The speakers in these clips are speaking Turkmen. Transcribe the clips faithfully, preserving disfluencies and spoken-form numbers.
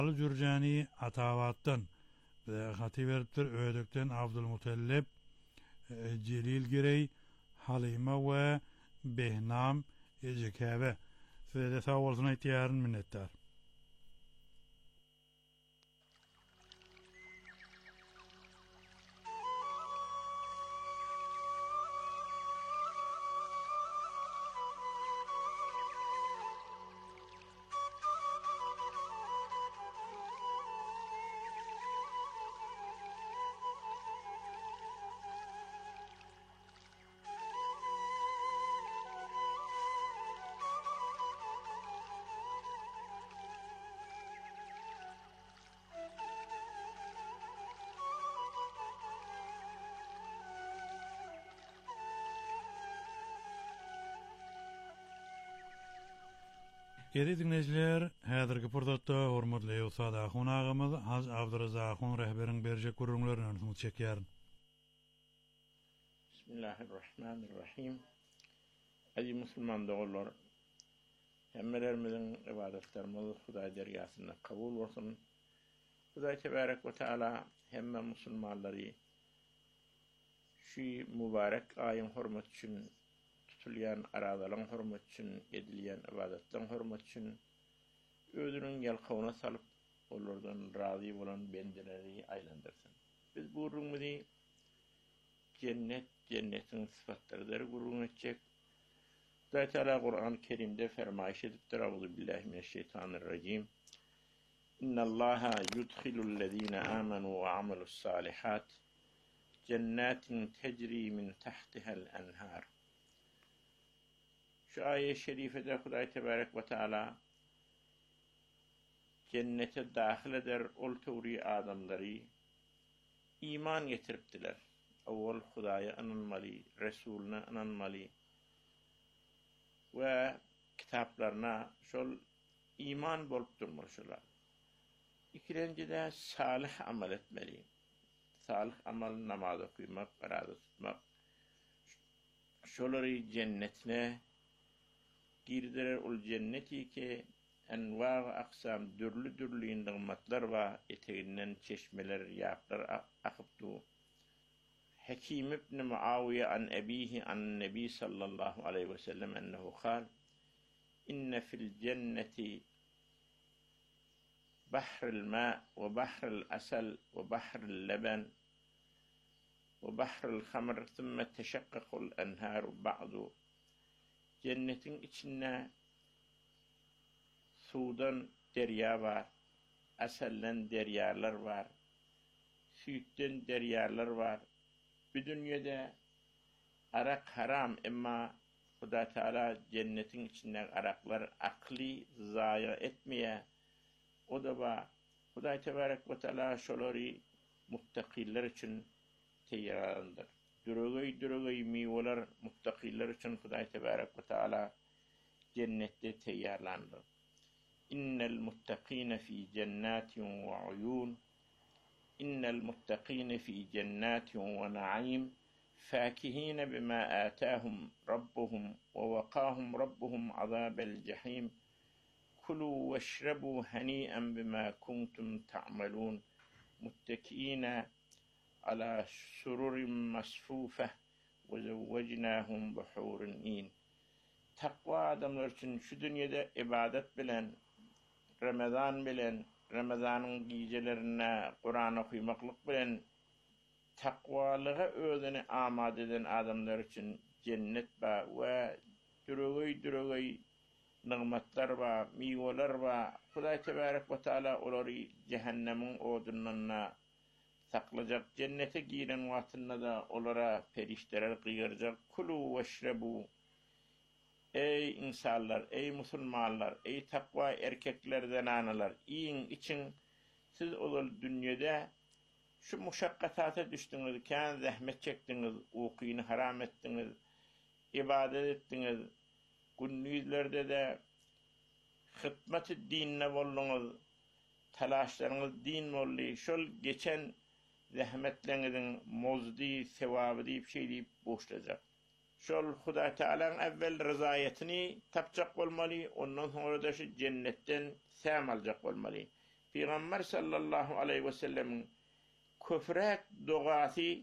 Jurjani Atavattan ve Hativertir Ödükten Abdülmutellib Celil Girey Halime ve Behnam Ecekebe ve de sağolsuna ihtiyarın minnettar. Geri dinleyiciler, häzirki purdatda hormatly ustad ahun agymyz Haz Abdurazak ahun rehberin berjek gurrunlaryny öňüne çekýär. Bismillahirrahmanirrahim. Aziz musulman dogullar, hemmelerimiziň ibadetlerimiz Hudaý dergasyna kabul bolsun. Hudaý tebarek we taala hemme musulmanlary şu mübarek aýyň hormat üçin tutulýan aradalyň hormat üçin edilýän ibadetleň hormat üçin özüniň ýalkawyna salyp olardan razy bolan bendeleri aýlandyrsyn. Biz bu rüňmüzi cennet cennetin sıfatları gurrun etjek. Zaten Kur'an-ı Kerim'de fermayış edipdir. Euzu billahi mineşşeytanirracim. İnnallaha yudkhilul-lezîne âmenû ve amelus-sâlihat cennetin tecri min tahtiha'l enhar. Şu ayet-i şerifede Hudaý tebarek ve taala cennete dahil eder ol tawri adamları iman getiripdiler. Awwal Hudaýa ananmaly, Resulüne ananmaly we kitaplarına şol iman bolup durmuşlar. İkincide salih amel etmeli. Salih amel namaz okuymak, arada tutmak. Şolary cennetine girdiler ol cenneti ki enwa aksam dürlü dürlü nimetler ve eteginden çeşmeler, yaplar akıpdı. Hakim ibn Muawiye an abihi an Nebi sallallahu aleyhi ve sellem ennehu kal inne fil cenneti bahrul ma ve bahrul asal ve bahrul leban ve bahrul khamr thumma tashaqqaqul anhar ba'du. Cennetin içinde sudan derya var, asaldan deryalar var, sütten deryalar var. Bu dünyada arak haram ama Huda Teala cennetin içinden araklar akli zaya etmeye. O da var. Huda Tebarek ve Teala şolary muttaqiller için teyyarandır. Durugay durugay miwalar muttaqiller için Huda Tebarek ve Teala cennette teyyarlandı. İnnel muttaqine fi cennetin ve uyun. إن المتقين في جنات ونعيم فاكهين بما آتاهم ربهم ووقاهم ربهم عذاب الجحيم كلوا واشربوا هنيئا بما كنتم تعملون متكئين على سرر مصفوفة وزوجناهم بحور عين. Takva adamlar için şu dünyada ibadet bilen, Ramazan bilen, Ramazanın gecelerine Kur'an okuymaklık bilen takvalığa özünü amade eden adamlar için cennet var ve durugay durugay nimetler var, miveler var. Hudaý tebarek ve taala olary cehennemin odunlarına saklayacak. Cennete giren vaktinde da olara perişteler kıyıracak. Kulu veşrebu. Ey insanlar, ey musulmanlar, ey takva erkeklerden analar, iyin için siz olur dünyada şu muşakkatata düştünüz, kan zahmet çektiniz, ukuyunu haram ettiniz, ibadet ettiniz, gündüzlerde de hizmet-i dinine boldunuz, talaşlarınız din oldu, şol geçen zahmetlerinizin mozdi, sevabı deyip şey deyip boşlayacak. Şol Hudaý Teala'nın evvel rızayetini tapacak olmalı, ondan sonra da şu cennetten sam alacak olmalı. Peygamber sallallahu aleyhi ve sellemin köfrek duası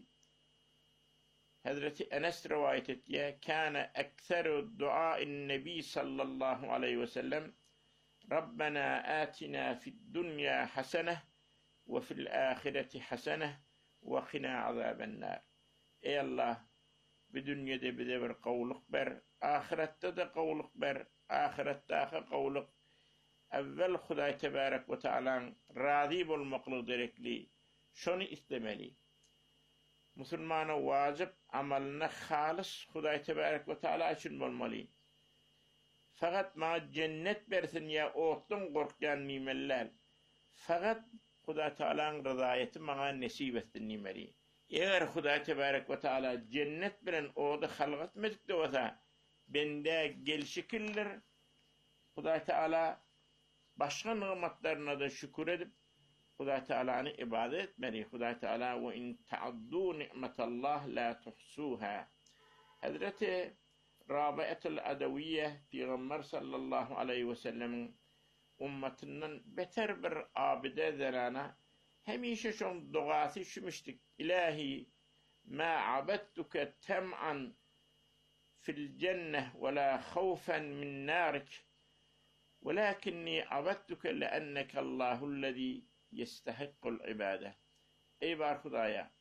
Hazreti Enes rivayet ettiği kâne ekseru duâin nebi sallallahu aleyhi ve sellem Rabbena atina fid dunya hasene ve fil ahireti hasene ve qina azabennar. Ey Allah, bu dünyada bize bir kavluk ber, ahirette de kavluk ber, ahiretteki kavluk evvel Huday Tebarek ve Teala'nın razı olmaklı gerekli, şunu istemeli. Müslümana vacip amalına halis Huday Tebarek ve Teala için olmalı. Fakat ma cennet versin ya oğutun korkyan nimeller. Fakat Huday Teala'nın rızayeti bana nasip etsin nimeli. Eğer Huday Tebarek ve Teala cennet bilen oğudu halk etmedik de olsa bende gelişikildir. Huday Teala başka nimetlerine de şükür edip Huday Teala'nı ibadet etmeli. Huday Teala ve in ta'addu ni'metallah la tuhsuha. Hazreti Rabi'atul Adawiye Peygamber sallallahu aleyhi ve sellemin ümmetinden beter bir abide zelana hemişe şun duası şumiştik. İlahi ma abettuke tem'an fil cenneh ve la khawfen min narik velakinni abettuke leenneke Allahullezî yestehikkul ibade. Ey var Hudaya,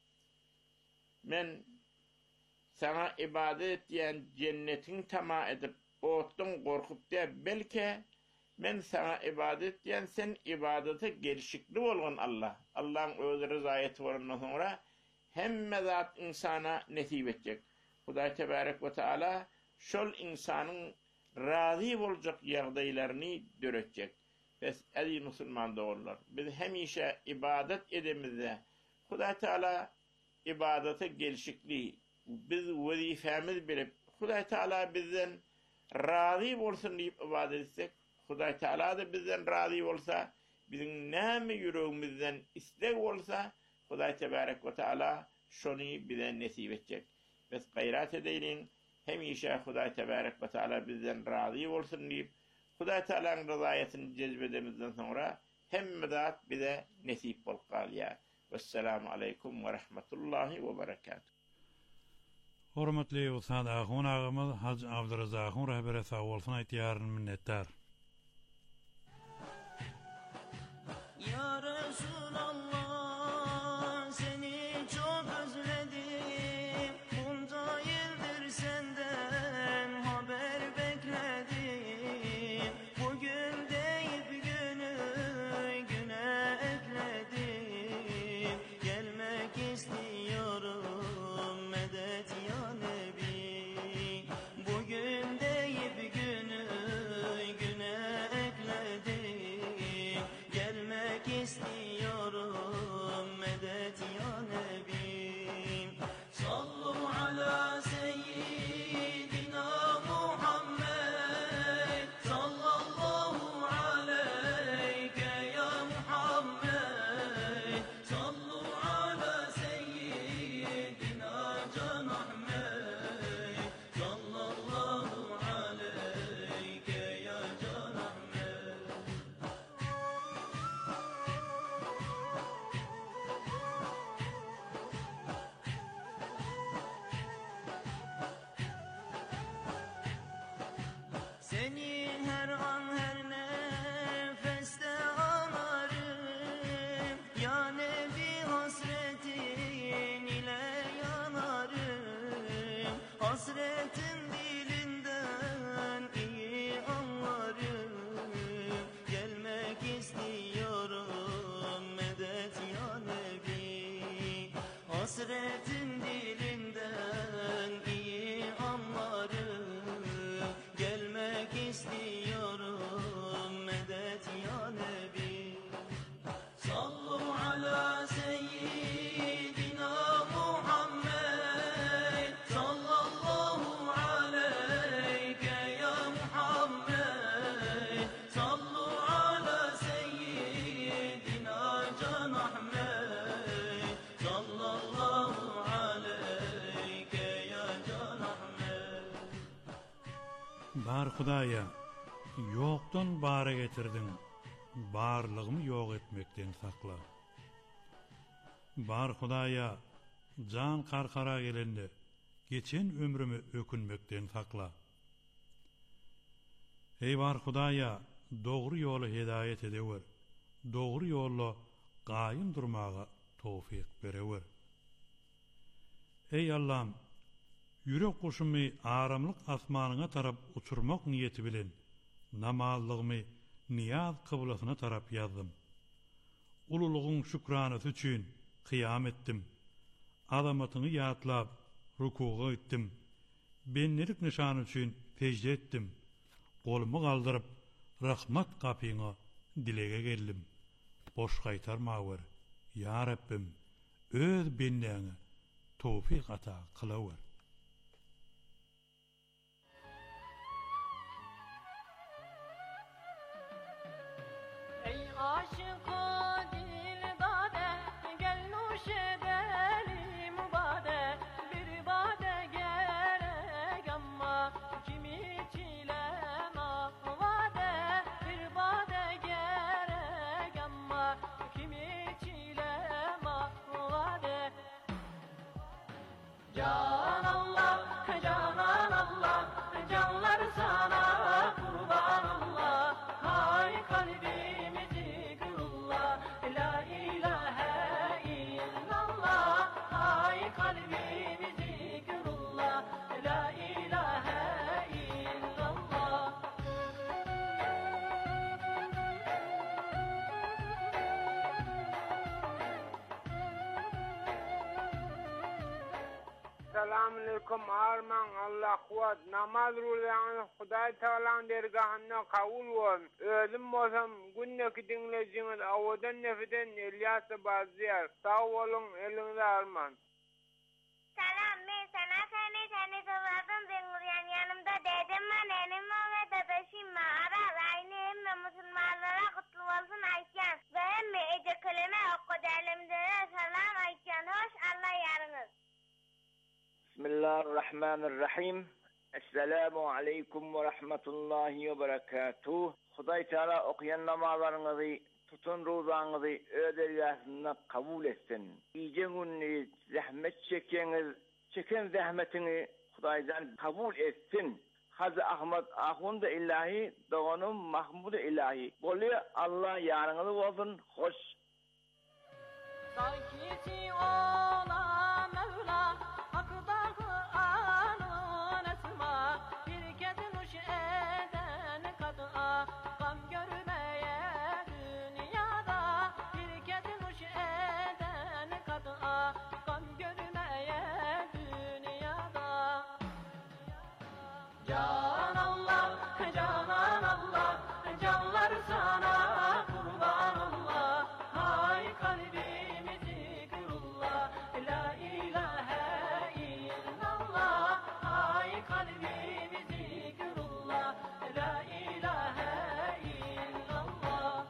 men sana ibadet diyen cennetin tamah edip oğutun korkup de belki men sana ibadet diyen sen ibadete gelişikli olgun Allah. Allah'ın öz rızayeti varından sonra hemme zat insana nesip edecek. Huday Tebarek ve Teala şol insanın razı olacak yağdaylarını dörecek. Bes ey Müslüman doğrular. Biz hemişe ibadet edemizde Huday Teala ibadete gelişikli biz vazifemiz bilip Huday Teala bizden razı olsun deyip ibadet etsek Huday Teala da bizden razı olsa bizim näme yüreğimizden istek olsa Huday Tebarek ve Teala şonu bize nasip edecek. Biz gayret edelim hemişe Huday Tebarek ve Teala bizden razı olsun deyip Huday Teala'nın rızayetini cezbedemizden sonra hem zat bize nasip ol qalya. Vesselamu aleykum ve rahmetullahi ve berekatuhu. Hormatly Ustad Ahun ağamız Hacı Abdurrazak'ın rehberi sağ olsun aytýaryn minnettar. Ya Resulallah, seni çok özledim. Bunca yıldır senden haber bekledim. Bugün deyip günü güne ekledim. Gelmek istiyorum medet ya Nebi. Bugün deyip günü güne ekledim. Gelmek istiyorum medet ya Nebi. Sallu ala seyyidina Muhammed. Sallallahu aleyke ya Muhammed. Sallu ala seyyidina Can Ahmed. Sallallahu aleyke ya Can Ahmed. Seni her an her nefeste anarım. Ya Nebi hasretin ile yanarım. Hasretin dilinden iyi anlarım. Gelmek istiyorum medet ya Nebi. Hasretin dilinden iyi anlarım. Gelmek istiyorum medet ya Nebi. Sallu ala seyyidina Muhammed. Sallallahu aleyke ya Muhammed. Sallu ala seyyidina Can Ahmed. Sallallahu aleyke ya Can Ahmed. Bar Hudaya, yoktan bara getirdin. barlygymy ýok etmekden sakla. Bar Hudaýa jan karkara gelende geçen ömrümü ökünmekden sakla. Ey bar Hudaýa, dogry ýoly hidayet edewer. Dogry ýolda gaýym durmaga tawfik berewer. Ey Allah'ım, yürek kuşumy aramlyk asmanyňa tarap uçurmak niyeti bilen namazlygymy niyaz kıblasyna tarap ýazdym. Ululugyň şükranysy üçin kıyam etdim. Azamatyny ýatlap rukuga gittim. Bennelik nişany üçin secde etdim. Golumy galdyryp rahmat kapyňa dilege geldim. Boş gaýtarmawer. Ya Rabbim, öz benneňe tawfik ata kılawer. Ey aşık-ı dildade, gel nuş edelim bade. Bir bade gerek ama kimi çileme vade. Bir bade gerek ama kimi çileme vade. Can Allah, Canan Allah, canlar sana kurban Allah. Hay kalbimi zikrullah, la ilahe illallah. Hay kalbimi zikrullah, la ilahe illallah. Selamünaleyküm arman Allah kuvat namaz rulanı Hudaý Teala'nın dergahına kabul olun. Özüm bolsam günneki dinleyiciniz awadan nefeden Ilyas Baziyar. Sağ olun elinize arman. Selam, ben sana seni seni sorardım Zenguryan yanımda dedem var, nenem var ve dadaşım var. Aral aynı emme Müslümanlara kutlu olsun aytyan. Ve emme ece kelime okku derlemdere selam aytyan. Hoş Allah yarınız. Bismillahirrahmanirrahim. Esselamu aleyküm ve rahmetullahi ve berekatuh. Hudaý Teala okuyan namazlarınızı, tutun ruzanızı öderiyasına kabul etsin. İyice günni zahmet çekeniz, çeken zahmetini Hudaýdan kabul etsin. Hazı Ahmet Ahunda ilahi, doğanım Mahmud ilahi. Bolýa Allah yarınız olsun, hoş. Sakiti ola Mevla, hakdağı anın esma. Bir kez nuş eden kad'a, gam görmeye dünyada. Bir kez nuş eden kad'a, gam görmeye dünyada. Can Allah, Canan Allah, canlar sana kurban Allah. Hay kalbimi zikrullah, la ilahe illallah. Hay kalbimi zikrullah, la ilahe illallah.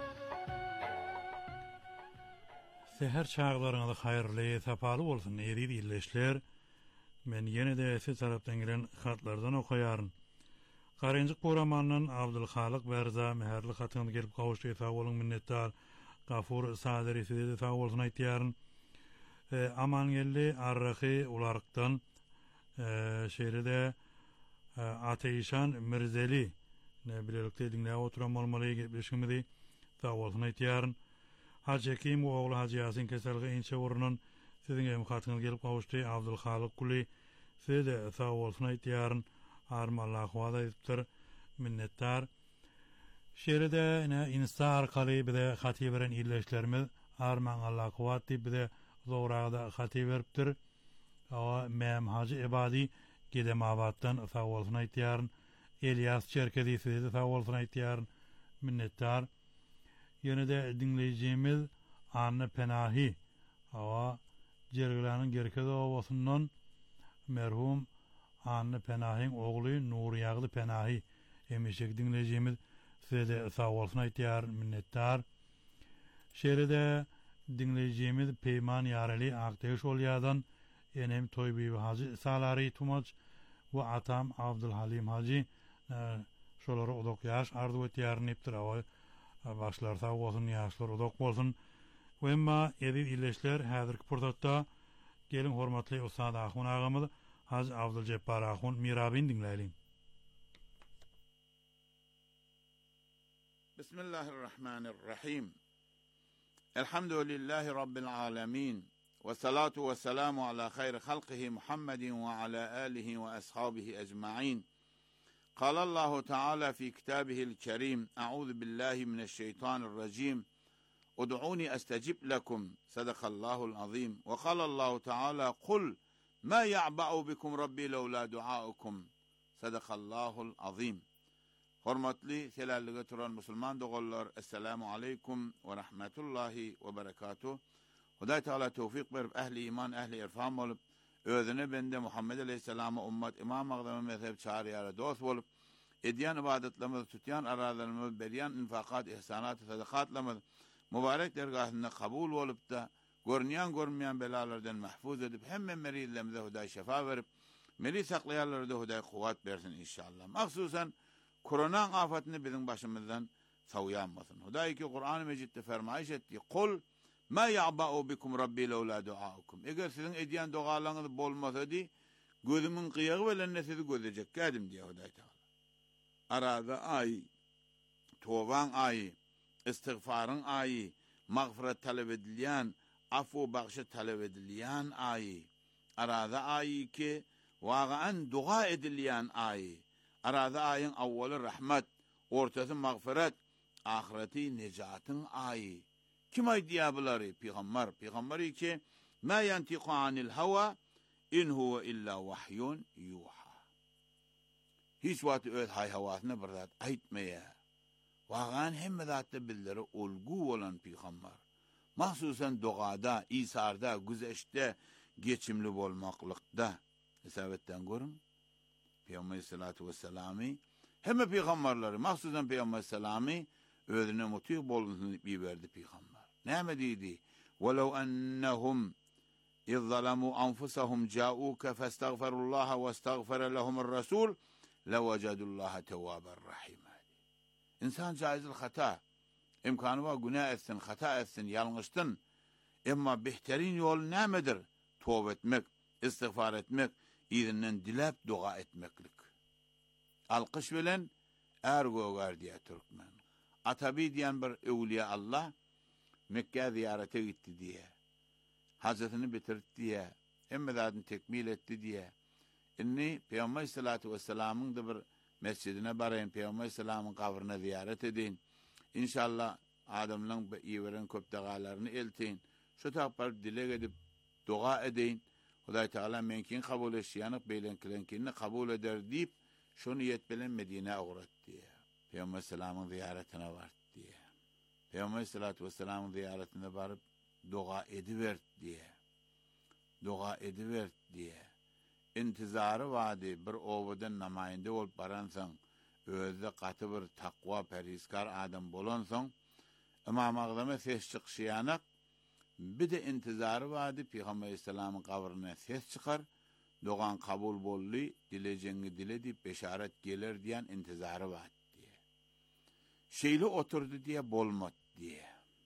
Seher çağlarına hayırlı, sapalı olsun, eri dilleşler. Men yine de siz taraftan gelen hatlardan okuyarım. Karıncık programının Abdülhalik Berza meherli hatını gelip kavuştuğu sağ olun minnettar. Gafur Saderi size de sağ olsun aytiyarın. E, aman geldi Arrakı Ularık'tan e, şehride e, Ateşan Mirzeli ne bilelikte dinleye oturan olmalıya geçmişimdi. Sağ olsun aytiyarın. Hacı Ekim oğlu Hacı Yasin Keserli inçe uğrunun sizin evim hatını gelip kavuştuğu Abdülhalik Kuli size de sağ olsun aytiyarın. Arm Allah huada ettir minnettar. Şeride ne insta arkaly bize hati beren illeşlerimiz arman Allah kuvveti bize zorada hati veripdir. Awa mem Hacı Ebadi gidem abattan sağ olsun aytiyarın. Ilyas Çerkezi size sağ olsun aytiyarın minnettar. Yine de dinleyicimiz Anne Penahi awa Cergilanın Gerkezi ovasundan merhum Anne Penahi'nin oğlu Nuri Yağlı Penahi emişek dinleyicimiz size de sağ olsun aytiyar minnettar. Şeride dinleyicimiz Peyman Yareli Akteş Olyadan enem Toybi Hacı Salari Tumaç ve atam Abdülhalim Hacı şoları odok yaş ardu etiyarın iptir. başlar sağ bolsun, ýaşlar uzak bolsun. Wemma edil illeşler häzirki purdatda gelin hormatly Ustad Ahun agamy Haz Abduljabbar Ahun mirabyn dinläýin. Bismillahirrahmanirrahim. Elhamdülillahi Rabbil alemin. Ve salatu ve selamu ala hayri halqihi Muhammedin ve ala alihi ve ashabihi ecma'in. قال الله تعالى في كتابه الكريم أعوذ بالله من الشيطان الرجيم ادعوني أستجب لكم صدق الله العظيم وقال الله تعالى قل ما يعبأ بكم ربي لولا دعاؤكم صدق الله العظيم. Hormatly selallyga turan musulman dogollar, assalamu aleykum ve rahmetullahi ve berekatuh. Hudaý Taala tawfik berip ehli iman, ehli irfan bolup, özüne bende Muhammed aleyhisselama ummat imam agdamy mezhep çağrıýara dost bolup, edýän ibadetlerimizi tutýan, aralarymyzy berýän infaqat, ihsanat, sadakatlarymyzy mübarek dergahynda kabul bolup da, görnýän görmeýän belalardan mahfuz edip, hemme merizlerimize Hudaý şefa berip, meri saklaýarlara da Hudaý kuwat bersin inşallah. Maksusan korona afatyny biziň başymyzdan sawyanmasyn. Hudaý ki Kur'an-ı Mejidde fermaýş etdi. Kul ma ya'ba'u bikum rabbi lawla du'aukum. Eger siziň edýän dogalaryňyz bolmasady, gözümiň kıyagy bilen sizi gözejek kädim diýär Hudaý Taala. Arada ay, towan ay, istiğfarın ayı, mağfiret talep edilýän, afu bagşy talep edilýän ayı. Arada ayı ki wagyan dua edilýän ayı. Arada ayın awwaly rahmet, ortasy mağfiret, ahireti nejatyň ayı. Kim aýdýar bulary? Peýgamber. Peýgamber ki ma yantiqu anil hawa in huwa illa wahyun yuha. Hiç wagt öz hay hawasyny bir zat aýtmaýar. Wagyan hemme zatda bildiri olgu bolan peýgamber. Mahsusan dogada, isarda, güzeşde geçimli bolmaklykda. Hesabetden görün. Peygamber sallallahu vesselami hemme peýgamberleri, mahsusan Peygamber sallallahu özüne muty bolmasyny biberdi peýgamber. Näme diýdi? Walaw annahum iz zalamu anfusahum ja'uka fastaghfirullaha wastaghfara lahumur rasul lawajadallaha tawwabar rahim. İnsan caizil hata, imkanı var günah etsin, hata etsin, yanlıştın. Ama behterin yol nämedir? Tövbe etmek, istiğfar etmek, izinden dilep dua etmeklik. Alkış bilen ergogar diye Türkmen. Atabi diyen bir evliya Allah Mekke ziyarete gitti diye. Hazretini bitirdi diye. Emmedadını tekmil etti diye. İnni Peygamber sallallahu vesselam'ın da bir mescidine barayın, Peygamber sallallahu kabrine ziyaret edin. İnşallah adamların iyiveren köp dağalarını elteyin. Şu tapar dile edip dua edin. Hudaý Taala menkin kabul etýänik beýlenkilenkini kabul eder deyip şonu niyet bilen Medine uğrat diye. Peygamber sallallahu ziyaretine bart diye. Peygamber sallallahu vesselam ziyaretine barıp dua ediver diye. Dua ediver diye. İntizarı vadi bir owadan namaýynda bolup baransaň, özde gaty bir takwa perhiskar adam bolansaň, Imam Agdama ses çykşýanak, bir de intizarı vadi Peygamber sallallahu kabryna ses çykar, dogan kabul bolly, dilejeňi dile diýip beşaret geler diýen intizarı var diye. Şeýle oturdu diye bolmat diye.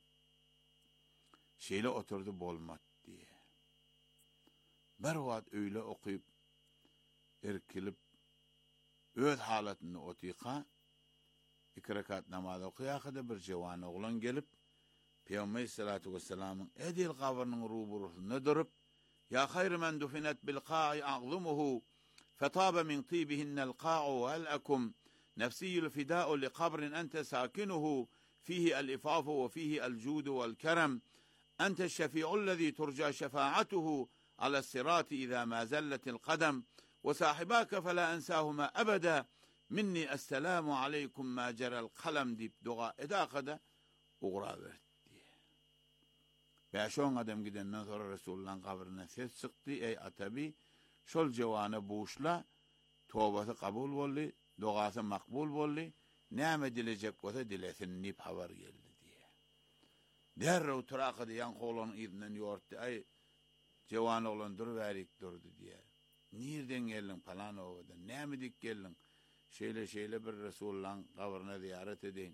Şeýle oturdu bolmat diye. Bir wagt öýle okuyup erkilip öz halatyny otyka iki rekat namaz okuýakda bir jewan oglan gelip Peygamber sallallahu vesselam'ın edil kabrynyň ruburusynda durup ya hayr men dufinat bil qa'i a'zumuhu fataba min tibihinnal qa'u hal akum nafsiyul fida'u li qabrin anta sakinuhu fihi al-ifafu wa fihi al-jud wal karam anta ash-shafi'u alladhi turja shafa'atuhu ala as-sirati idha ma zallat al-qadam وصاحباك فلا أنساهما أبدا مني السلام عليكم ما جرى القلم deyip dua edakada uğra verdi. Ve şoň adam gidenden sonra Resulullah'ın kabrine ses çıktı. Ey atabi, şol jewany buğuşla, tövbesi kabul bolly, duasy makbul bolly, näme dilejek bolsa dilesin nip habar geldi diye. Derrew turaqy diýen golanyň ýerinden ýortdy. Ay jewan oglan durwerik durdy diye. Nirden gelin falan ovadan, näme dik gelin? Şeýle şeýle bir Resulullah'ın kabryna ziyaret edin.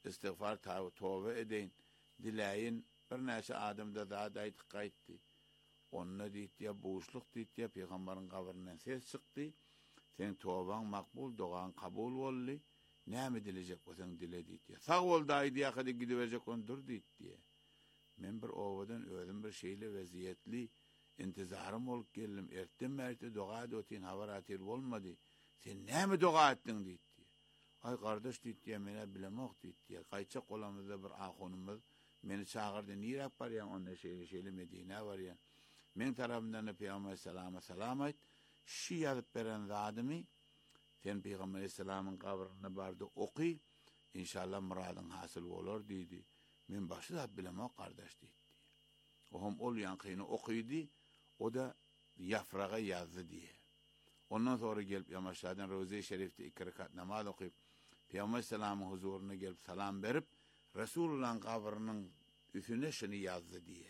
istiğfar tövbe edeyin. Dileyin bir näçe adamda zat aýtyp gaýtdy. Onna diýdi ya boşluk diýdi ya peýgamberiň gabryndan ses çykdy. Sen tövbeň makbul, duan kabul boldy. Näme dilejek bolsaň dile diýdi. Sag bol daýdy ýa-da gidibejek ondur diýdi. Men bir owadan özüm bir şeýle weziyetli intizarym bolup geldim. Ertem märte dua edýän habar atyr bolmady. Sen näme dua etdiň diýdi. Ay kardeş diýdi, mene bilemok diýdi. Gaýça golamyzda bir ahonymyz meni çağırdy. Nirap barýan onda şeýle şeýle Medine barýan. Men tarapymdan Peýgamber salama salam aýt. Şi ýazyp beren zadymy sen Peýgamber salamyň kabryna bardy oky. İnşallah muradyň hasyl bolar diýdi. Men başda bilemok kardeş diýdi. Ohum ol ýankyny okuydy. O da yafraga yazdı diye. Ondan sonra gelip yamaçlardan Roze-i Şerif'te iki rekat namaz okuyup Peygamber selamı huzuruna gelip salam verip Resulullah'ın kabrının üstüne şunu yazdı diye.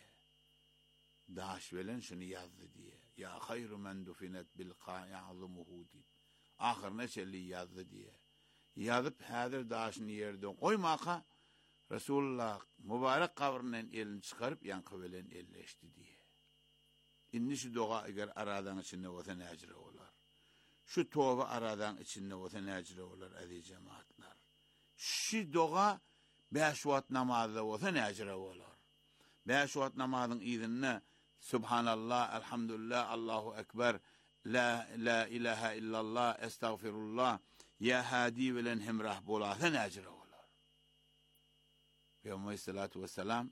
Daş veren şunu yazdı diye. Ya hayru men dufinet bil qa'i azumuhu diye. Ahirine şelli yazdı diye. Yazıp hadir daşını yerde koymaka Resulullah mübarek kabrından elini çıkarıp yankı veren elleşti diye. İnni şu dua eğer aradan içinde olsa necre olar. Şu tövbe aradan içinde olsa necre olar aziz cemaatler. Şu dua beş vakit namazda olsa necre olar. Beş vakit namazın izinne Subhanallah, elhamdülillah, Allahu Ekber, la, la ilahe illallah, estağfirullah, ya hadi velen hemrah bolasa necre olar. Peygamber aleyhissalatu vesselam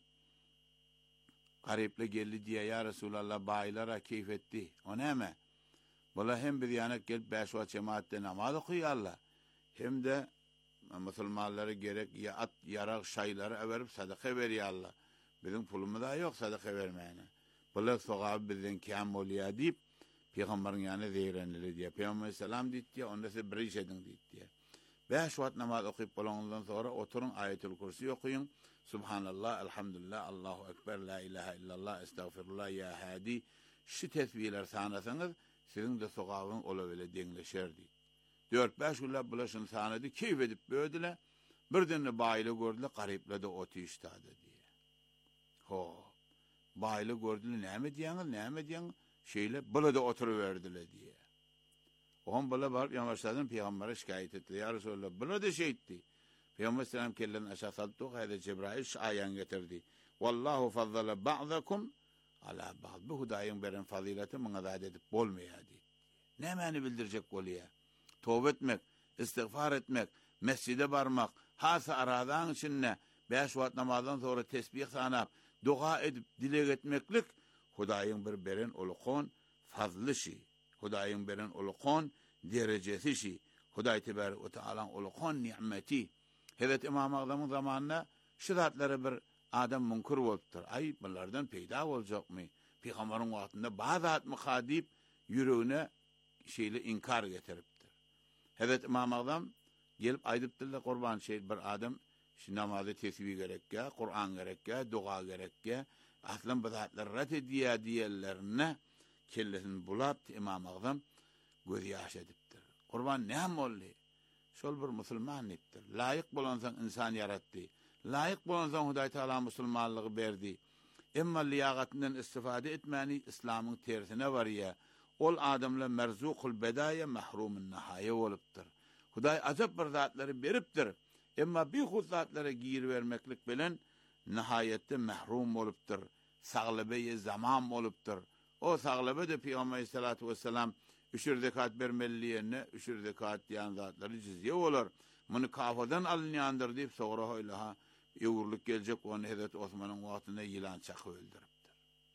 gariple geldi diye ya Resulallah baylara keyif etti. O neme? Bula hem bir yanak gelip beş vakit cemaatte namaz okuyor Allah. Hem de Müslümanları gerek ya at yarak şayları everip sadaka veriyor Allah. Bizim pulumuz da yok sadaka vermeyene. Bula soğabı bizden kâm oluyor deyip Peygamberin yanına zeyrenli diye. Peygamber selam deyip diye onda size bir iş edin deyip diye. Beş vakit namaz okuyup olanından sonra oturun ayetül kursi okuyun. Subhanallah, elhamdülillah, Allahu Ekber, la ilahe illallah, estağfirullah, ya hadi. Şu tesbihler sanasanız sizin de sokağın olavele dengleşerdi. Dört beş gülle bulaşın sanadı, keyif edip böğdüle, birdenle bayılı gördüle, gariple de otu iştadı diye. Ho, bayılı gördüle, neyme diyanız, neyme diyanız, şeyle, bula da oturuverdiler diye. Oğun bula varıp yamaçladın, Peygamber'e şikayet etti. Ya Resulallah, bula da şey etti. Peygamber selam kellerini aşağı saldık, hayda Cebrail şu ayan getirdi. Wallahu fazzala ba'dakum ala ba'd. Bu hudayın beren fazileti mınazad edip bolmayadi. Ne mani bildirecek oluyor? Tövbe etmek, istiğfar etmek, mescide varmak, hasa aradan içinne, beş vakit namazdan sonra tesbih sanap, dua edip dilek etmeklik, hudayın bir beren olukon fazlı şey. Hudayın beren olukon derecesi şey. Huday tebarek ve teala'nın olukon nimeti. Hazreti İmam Azam'ın zamanında şu zatları bir adam munkar oluptur. Ay bunlardan peyda olacak mı? Peygamberin vaktinde bazı zat muhadip yüreğine şeyle inkar getiriptir. Hazreti İmam Azam gelip aydıptırla kurban şey bir adam şu namazı tesbih gerek ya, Kur'an gerek ya, dua gerek ya. Aslan bu zatları ret ediyor diyenlerine kellesini bulap İmam Azam göz yaş ediptir. Kurban ne hem oldu? Şol bir Müslüman ettir. Layık bolansan insan yarattı. Layık bolansan Huday Teala Müslümanlığı verdi. Emma liyaqatinden istifade etmeni İslam'ın tersine var ya. Ol adamla merzukul bedaya mahrumun nihaya oluptur. Huday azap bir zatları beriptir. Emma bir huz zatlara giyir vermeklik bilen nihayette mahrum oluptur. Sağlabeye zaman oluptur. O sağlabe de Peygamber Aleyhissalatu vesselam üçür zekat vermeliğine, üçür zekat diyen zatları cizye olur. Bunu kafadan alınyandır deyip sonra öyle ha, yavurluk gelecek onu Hazreti Osman'ın vaktinde yılan çakı öldürüptür.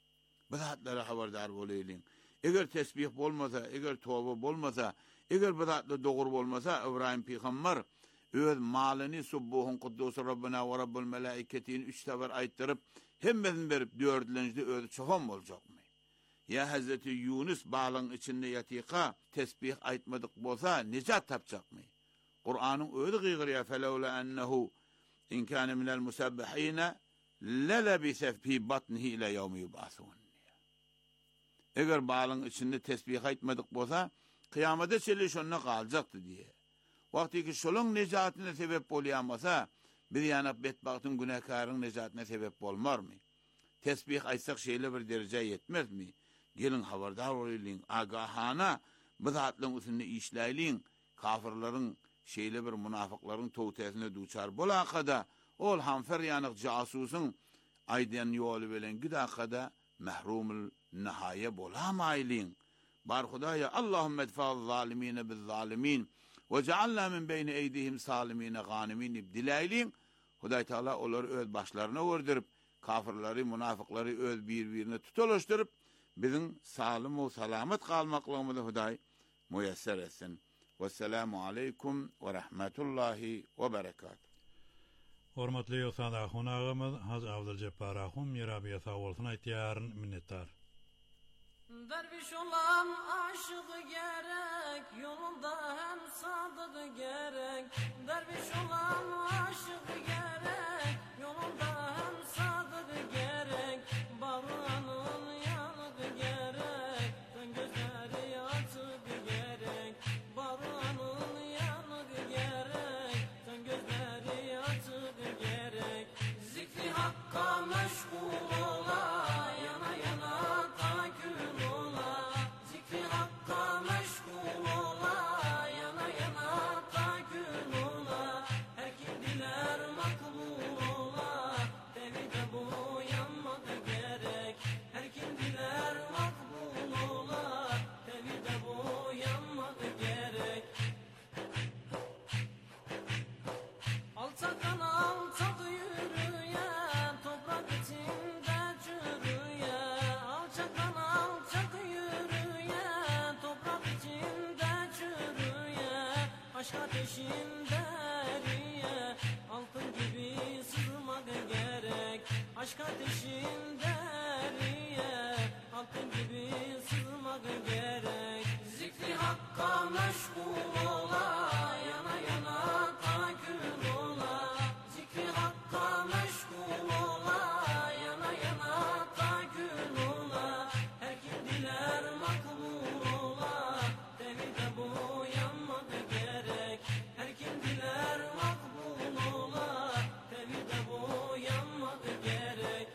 Bu zatlara haberdar olayım. Eğer tesbih olmasa, eğer tövbe olmasa, eğer bu zatla doğru olmasa, İbrahim Peygamber öz malini subbuhun kuddusu Rabbina ve Rabbul melaiketin üç sefer ayıttırıp, hemmesini verip dördüncü özü çoğun olacak mı? Ya Hazreti Yunus bağlığın içinde yatika tesbih aytmadık bolsa necat tapacak mı? Kur'an'ın öyle gıygırıya felevle ennehu in kâne minel musabbihine lelebise fî batnihi ile yevmi yubâsun. Eğer bağlığın içinde tesbih aytmadık bolsa kıyamete çeliş onunla kalacaktı diye. Vakti ki şolun necatine sebep oluyamasa Bir yana betbahtın günahkarın necatine sebep bolmarmy? Tesbih aysak şeýle bir derece yetmezmi? Gelin habardar bolýyn, agahana bu zatlyň üstünde işläýliň, kafirlaryň şeýle bir munafyklaryň towtasine duçar bolakada, ol hanfer ýanyk jasusyň aýdan ýoly bilen gidakada mahrumul nihaye bolamaýlyň. Bar Hudaýa Allahumme edfa'z zalimine biz zalimin ve cealna min beyni eydihim salimine ganimin ibdilayliň. Hudaý Taala olar öz başlaryna ördürüp, kafirleri, münafıkları öz bir-birine tutulaştırıp, bizim salim ve salamet kalmaklığımızı Hudaý müyesser etsin. Vesselamu aleykum ve rahmetullahi ve berekatuhu. Hormatly ýa-da honagymyz Haz Abduljabbar ahum mirabiýa sag bolsun aýtýaryn minnetdar. Derviş olan aşık gerek, yolunda hem sadık gerek. Derviş olan aşık gerek, yolunda hem sadık gerek. Barağının yanık gerek, tüm gözleri açık gerek. Barağının yanık gerek, tüm gözleri açık gerek. Zikri Hakk'a meşgul ola, yana yana takül ola. Zikri Hakk'a meşgul ola, yana yana takül ola. Her kim diler makbul ola, tevhide bu yanmak gerek. Her kim diler makbul ola, tevhide bu yanmak gerek. Alçaktan alçak yürüyen, toprak içinde çürüyen. Alçaktan alçak yürüyen, toprak içinde çürüyen. Aşk ateşinde eriyen, altın gibi sızmak gerek. Aşk ateşinde eriyen, altın gibi sızmak gerek. Zikri Hakk'a meşgul ola, yana yana takül ola. Zikri Hakk'a meşgul ola, yana yana takül ola. Her kim diler makbul ola, tevhide bu yanmak gerek. Her kim diler makbul ola, tevhide bu yanmak gerek.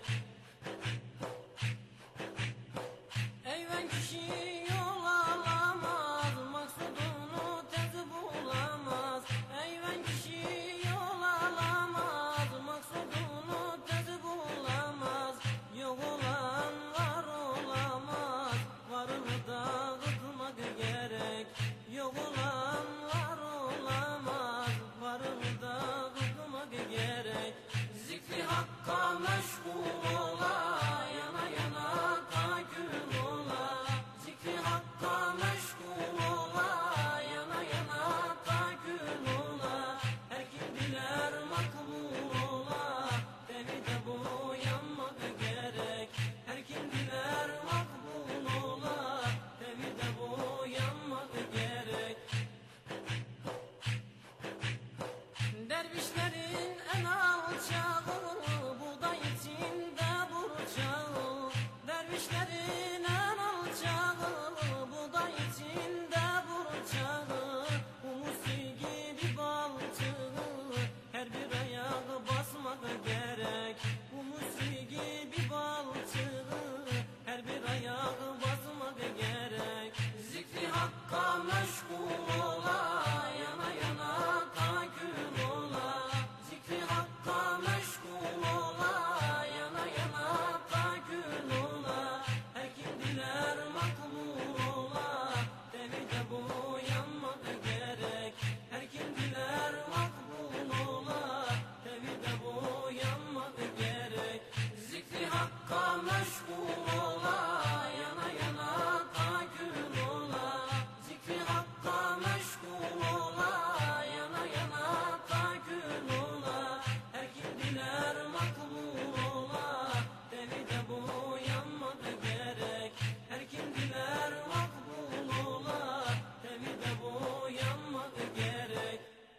Eyven kişi yol alamaz, maksudunu tez bulamaz. Eyven kişi yol alamaz, maksudunu tez bulamaz. Yok olan var olamaz, varını dağıtmak gerek. Yok olan var olamaz, varını dağıtmak gerek. Zikri Hakk'a meşgul ola, yana yana takül ola. Zikri Hakk'a meşgul ola, yana yana takül ola. Her kim diler makbul ola, tevhide bu yanmak gerek. Her kim diler makbul ola, tevhide bu yanmak gerek. Dervişlerin en alçağı, buğday içinde burçağı. Dervişlerin en alçağı, buğday içinde burçağı. Humusi gibi balçığı, her bir ayağı basmak gerek. Humusi gibi balçığı, her bir ayağı basmak gerek. Zikri Hakk'a meşgul ola, yana yana takül ola. Zikri Hakk'a meşgul ola, yana yana takül ola. Her kim diler makbul ola, tevhide bu yanmak gerek. Her kim diler makbul ola, tevhide bu yanmak gerek. Zikri Hakk'a meşgul ola, yana yana takül ola. Zikri Hakk'a meşgul ola, yana yana takül ola. Her kim diler makbul ola, tevhide bu yanmak gerek. Her kim diler makbul ola, tevhide bu yanmak gerek.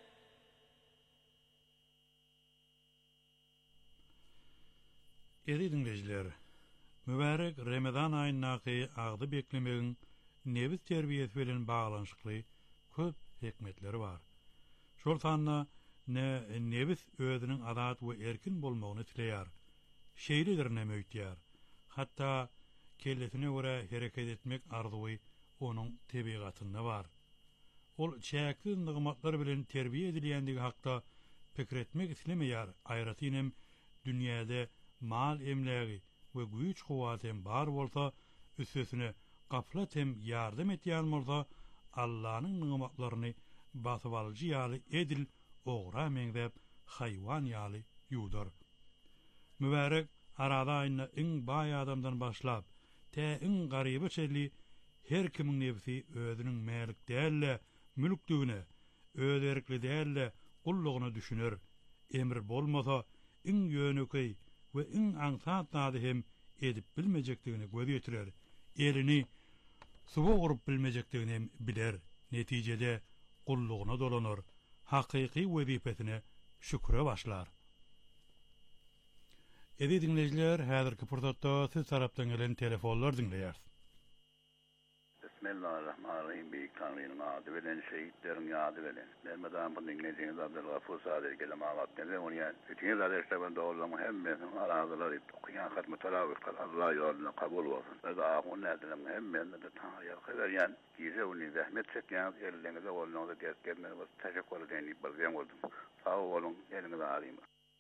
Eri dinleyijiler, mübarek Ramazan aýyndaky agdy beklemegiň nebis terbiýesi bilen baglanyşykly köp hikmetleri bar. Şol sanna ne nebis özüniň azat we erkin bolmagyny tileýär. Şeýledir näme öýtýär. Hatta kellesine göre hereket etmek arzuwy onuň tebigatynda bar. Ol çäksiz nygmatlar bilen terbiýe edilýändigi hakda pikir etmek islemeýär. Aýratynam dünýäde mal emlägi we güýç kuwatem bar bolsa, üstesine gaflat hem ýardym etýän bolsa, Allah'ın nımatlarını basyp alyjy ýaly edil ogra meňdep haýwan ýaly ýudur. Mübarek arada aýyna iň baý adamdan başlap te iň garyby çelli her kimiň nebsi özüniň mälik dälle mülkdügine, öz erkli dälle gullugyny düşünür. Emir bolmasa iň ýönükey we iň aňsat nady hem edip bilmejekdigini göz ýetirer. Elini suwa gurup bilmejekdigini hem biler. Netijede gullugyna dolanır. Hakyky wezipetine şükre başlar. Edi dinleyijiler, häzirki pursatda siz tarapdan gelen telefonlar dinleýär. Bismillahirrahmanirrahim. Büyük Tanrı'nın adı veren, şehitlerin adı veren. Ben adam bunu dinleyeceğiniz Abdülgafur Sadır kelime ağlattım ve onu yani. Üçüncü zaten işte ben doğrulama hem ben aradılar etti. Okuyan hatmı teravih kal. Allah yoluna kabul olsun. Ve de ahun nedirem hem ben de Tanrı'ya kadar yani. Gize onu zahmet çekeceğiniz ellerinize olunca desteklerine teşekkür edeyim. Ben oldum. Sağ olun. Elinize arayayım.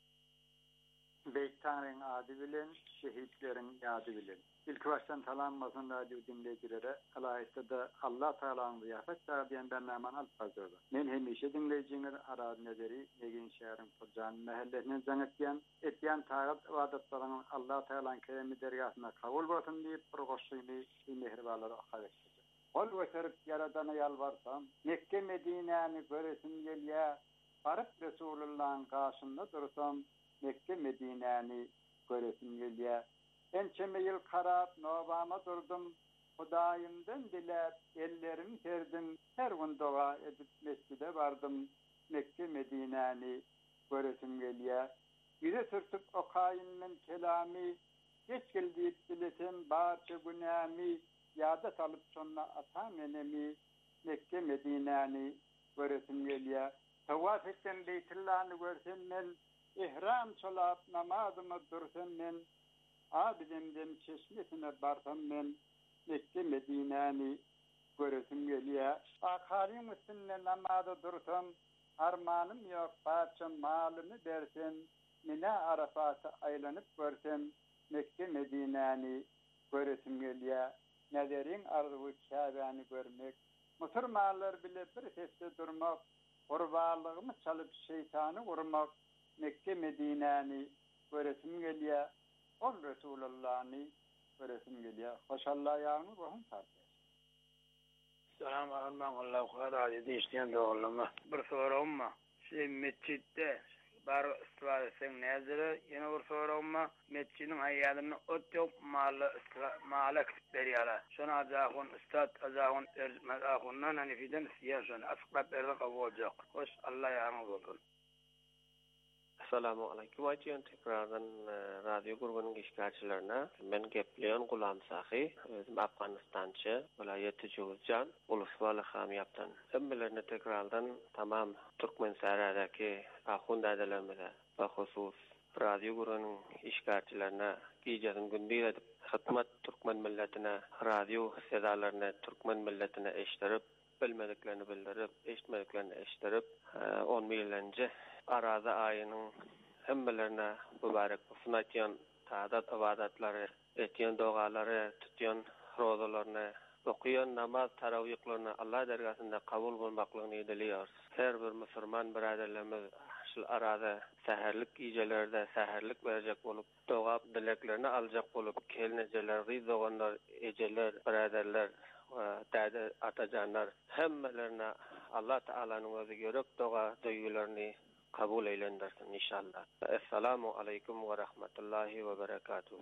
Büyük Tanrı'nın adı bilen, şehitlerin adı bilen. İlk baştan talanmasın radyo dinleyicilere, alayette de Allah Teala'nın ziyafet diyen ben Naman Alpazör'da. Men hemişe dinleyiciler aradı nederi, Negin şehrin Furcan mahallesinin zanetken, etyen tağıt vadatlarının Allah Teala'nın keremi dergahına kabul olsun deyip, prokoşuyunu bir mehribaları akavektir. Ol veterip yaradana yalvarsam, Mekke Medine'ni göresin gelye, barıp Resulullah'ın karşında dursam, Mekke Medine'ni göresin gelye, ençeme yıl karab novama durdum, Hudayımdan dilep, ellerimi serdim, her gün dua edip mescide vardım, Mekke Medine'ni göresim gelye. Yüze sürtüp o kayınmen kelami, geç geldiğip biletim bağırça günami, yada salıp sonra atam enemi, Mekke Medine'ni göresim gelye. Tavaf ettim Beytullah'ını görsem men, ihram çalap namazımı dursam men, abidimden çeşmesine barsam men, Mekke Medine'ni göresim gelye. Akarim üstünde namazı dursam, armanım yok parça malımı dersen, Mina Arafat'a aylanıp görsem, Mekke Medine'ni göresim gelye. Nederin arzuvu Kâbe'ni görmek, Müslümanlar bile bir sesle durmak, Kurbanlığımı çalıp şeytanı vurmak, Mekke Medine'ni göresim gelye. Ol Resulullah'ni göresim gelye. Hoşallah yağını ruhum tartıyor. Selamun aleyküm. Allah'u kadar dedi işleyen de oğluma. Bir sorum mu? Şey mescitte bar istifade etsen nezire yine bir sorum mu? Mescidin hayatını ot yok malı malı veriyorlar. Şuna azahun üstad azahun azahundan hanifiden siyasen asıklat verdi kabul olacak. Hoş Allah yağını olsun. Assalamu alaikum. Aytiyan tekrardan radyo grubunun işgalçilerine ben Gepleyen Gulam Sahi, özüm Afganistançı, vilayeti Cüzcan, Ulusvalı Hamiyaptan. Emmelerini tekrardan tamam Türkmen Saray'daki ahund edelemede ve husus radyo grubunun işgalçilerine giyeceğim gündür edip hizmet Türkmen milletine, radyo hissedarlarına Türkmen milletine eştirip, bilmediklerini bildirip, eşitmediklerini eştirip, on milyonca arada ayının hemmelerine mübarek olsun etiyen taadat ibadatları, etiyen duaları, tutuyan rozalarını, okuyan namaz taravihlerini Allah dergasında kabul bulmaklığını diliyoruz. Her bir Müslüman biraderlerimiz şu arada seherlik gecelerinde seherlik verecek olup, dua dileklerini alacak olup, kelineceler, rizoğanlar, eceler, biraderler, dede atacanlar hemmelerine Allah Teala'nın özü görüp dua duygularını kabul eylendirsin inşallah. Esselamu aleyküm ve rahmetullahi ve berekatuhu.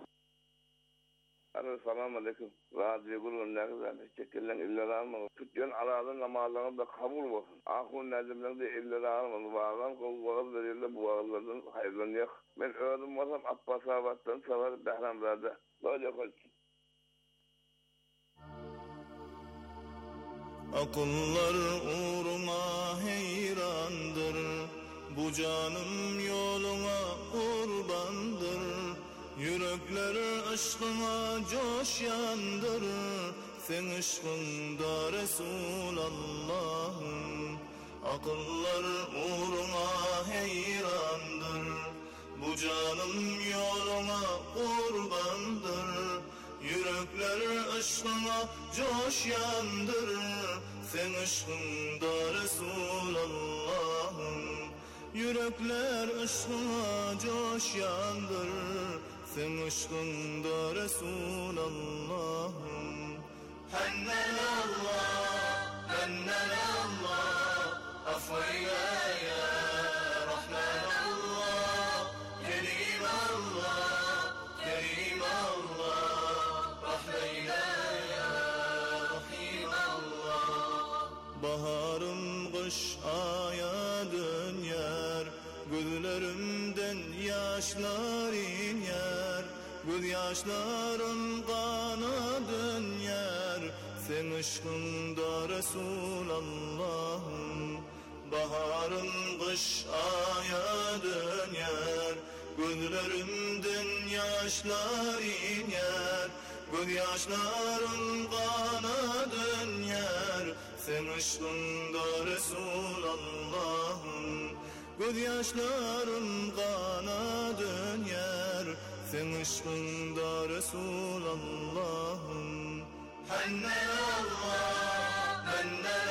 Assalamu aleyküm. Radyo grubunun ne kadar çekilen illeri almalı. Tütyen aradın namazlarını da kabul olsun. Ahun nezimden de illeri almalı. Bağlan kol bağıl verirle bu bağlardan hayırlanıyor. Ben öğrenim olsam Abbas Abat'tan savar Behramzade. Böyle koysun. Akıllar uğruna heyrandır, Bu canım yoluna kurbandır, yürekler aşkına coşyandır. Sen aşkında Resulallah'ım, akıllar uğruna heyrandır. Bu canım yoluna kurbandır, yürekler aşkına coşyandır. Sen aşkında Resulallah'ım, yürekler aşkına coşyandır. Sen aşkında Resulallah'ım. Hennen Allah, hennen Allah, affeyle ya Rahman Allah, Kerim Allah, Kerim Allah, rahmeyle ya Rahim Allah. Baharım kış aya döner, gözlerimden yaşlar iner. Göz yaşların kana döner, sen aşkında Resulallah'ım. Baharın kış aya döner, gözlerimden yaşlar iner. Göz yaşların kana döner, sen aşkında Resulallah'ım. Göz yaşların kana döner, sen aşkında Resulallah'ım. Hennen Allah, hennen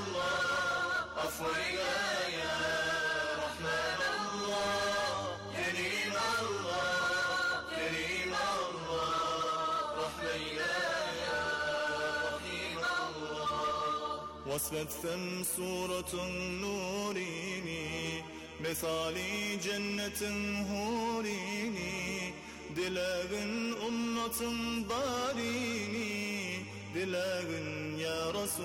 Allah, affeyle ya Rahman Allah, Kerim Allah, Kerim Allah, rahmeyle ya Rahim Allah. Vasfetsem suratun nurini, mesali cennetin hurini. Dilegin ummatın barini, dilegin ya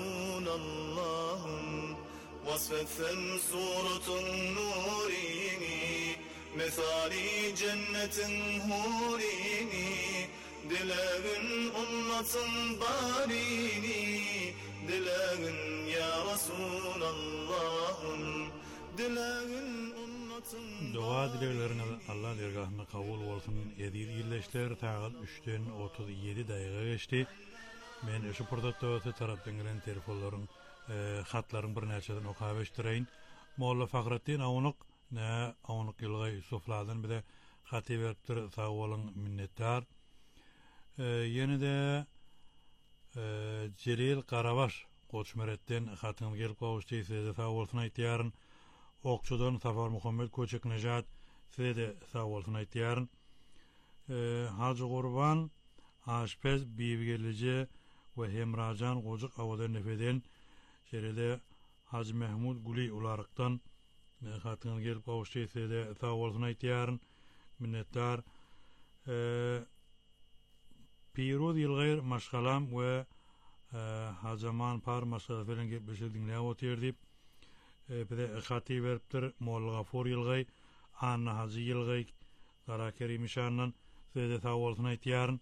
Resulallah'ım. Vasfetsen suratun nurini, mesali cennetin hurini. Dilegin ummatın barini, dilegin ya Resulallah'ım. Dilegin Dua dileklerine Allah dergahına kabul olsun. Edil illeşler tağıl üçten otuz yedi daqiqa geçti. Men şu portatda öte tarapdan gelen telefonların, e, hatların bir neçeden okabeştireyin. Molla Fahrettin Avunuq, ne Avunuq Yılgay Yusuflardan bir de hati veriptir, sağ olun, minnettar. E, yeni de e, Celil Karabaş Koçmeret'ten hatın gelip kavuştu, size sağ olsun aytiyarın. Okçudan Safar Muhammed Koçek Nejat size de sağ olsun aytiyarın. E, Hacı Kurban Aşpez Bibigelici ve Hemracan Kocuk Avadan Nefeden şeride Hacı Mehmud Guli Ularık'tan e, hatın gelip kavuştu, size de sağ olsun aytiyarın. Minnettar. E, Piruz Yılgayr Maşkalam ve e, Hacaman Par Maşkalam falan gelip bir şey dinleye oturdu. Bide hati veriptir Molla Gafur Yılgay, Anna Hacı Yılgay, Kara Kerim İşan'dan size de sağ olsun aytiyarın.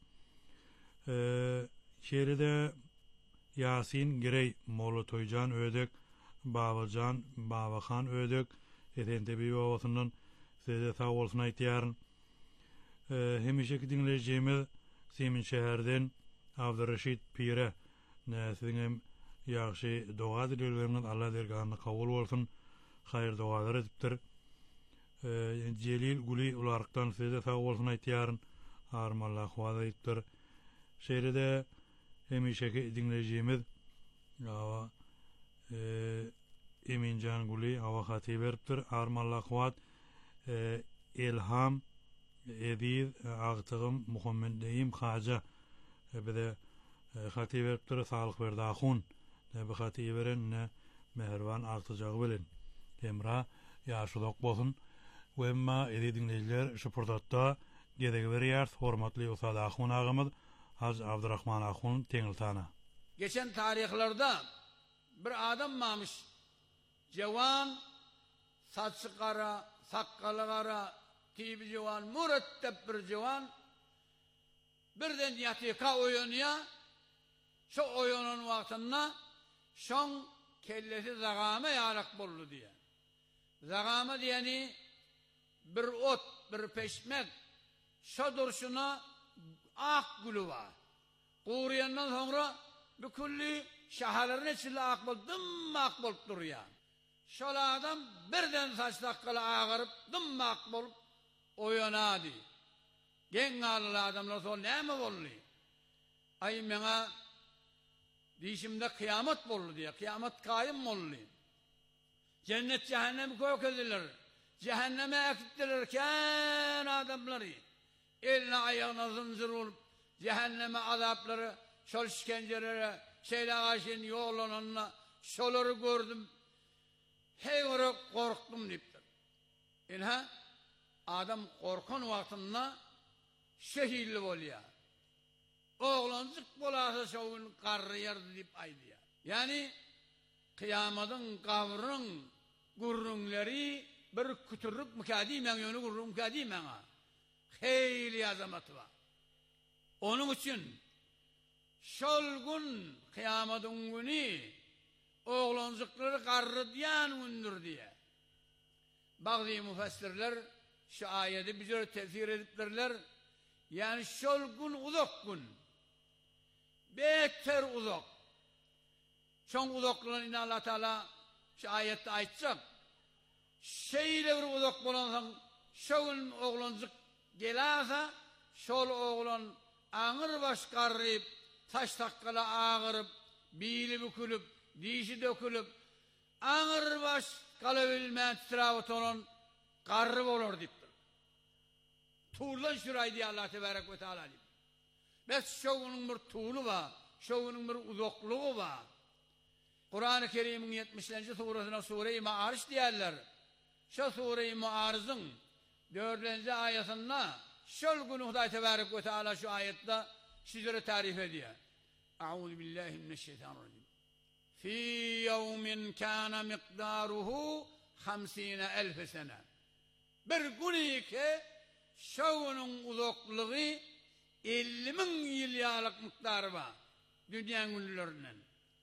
Şeride Yasin Girey, Molla Toycan Ödek, Babacan, Babakan Ödek, Etentepe babasından size de sağ olsun aytiyarın. Hemişeki dinleyeceğimiz Simin şehirden Abdurreşit Pire, ne sizin yaxşı dua dilekleriniz Allah dergahına kabul olsun. Hayır dualar ediptir. E, Celil Guli Ularık'tan size de sağ olsun aytiyarın. Armallah huada ediptir. Şeride hemişeki dinleyeceğimiz ava e, Emincan Guli hava hati veriptir. Armallah huad e, İlham Ediz Ağtığım Muhammed Deyim Haca e, bir de e, hati veriptir. Sağlık verdi ahun. Ne bir hati veren ne mehervan artacağı bilin. Emra yaşılıq bolsun. Ve emma edi dinleyiciler şu portatta gedegi veriyart hormatly Usad Ahun ağamız Hacı Abdurrahman Ahun Tengiltana. Geçen tarihlerde bir adam varmış. Cevan, saçı kara, sakkalı kara, tibi cevan, mürettep bir cevan. Birden yatika oynuyor. Şu oyunun vaktinde şon kellesi zagame yarak buldu diye. Zagama diyeni bir ot, bir peşmek, şo durşuna ak gülü var. Kuğrayandan sonra bir külli şahaların içinde ak bol, dımma ak bolup duruyor. Şola adam birden saç dakikalı ağırıp dımma ak bolup oyanadı. Gen ağırlı adamlar sonra ne mi bollu? Ay mena dişimde kıyamet bollu diye, kıyamet kayım bollu. Cennet cehennem koyuk edilir. Cehenneme ekittirirken adamları eline ayağına zincir olup cehenneme azapları, şol işkencelere, şeyle aşın yollananına şoları gördüm. Hey oraya korktum deyiptir. İnha adam korkun vaktinde şehirli oluyor. Oğlancık bolasa şovun karrı yerdi deyip aydı ya. Yani kıyamadın kavrın gurrunları bir kütürlük mükadimen yönü gurrun mükadimen ha. Heyli azamatı var. Onun için şol gün kıyamadın günü oğlancıkları karrı diyen gündür diye. Bazı müfessirler şu ayeti bize tefsir ediplerler. Yani şol gün uzak gün. Beter uzak. Şon uzaklığını yine Allah Teala şu ayette aytacak. Şeyle bir uzak bolansan şol oğlancık gelasa şol oğlan ağır baş karrıyıp taş takkala ağırıp bili bükülüp dişi dökülüp ağır baş kalabilmeyen titravet olan karrı olur deyiptir. Tuğlan şurayı diye Allah Tebarek ve Teala deyip. Bes şovunun bir tuğlu var, şovunun bir uzaklığı var. Kur'an-ı Kerim'in yetmişinci surasına Sure-i Ma'ariş diyorlar. Şu Sure-i Ma'ariş'in dördüncü ayetinde şol günü Huday Tebarek ve Teala şu ayette sizlere tarif ediyor. Euzu billahi mineşşeytanirracim. Fi yevmin kana miqdaruhu hamsine elf sene. Bir gün ki şovunun uzaklığı elli bin yıllık miktarı var dünyanın günlerinden.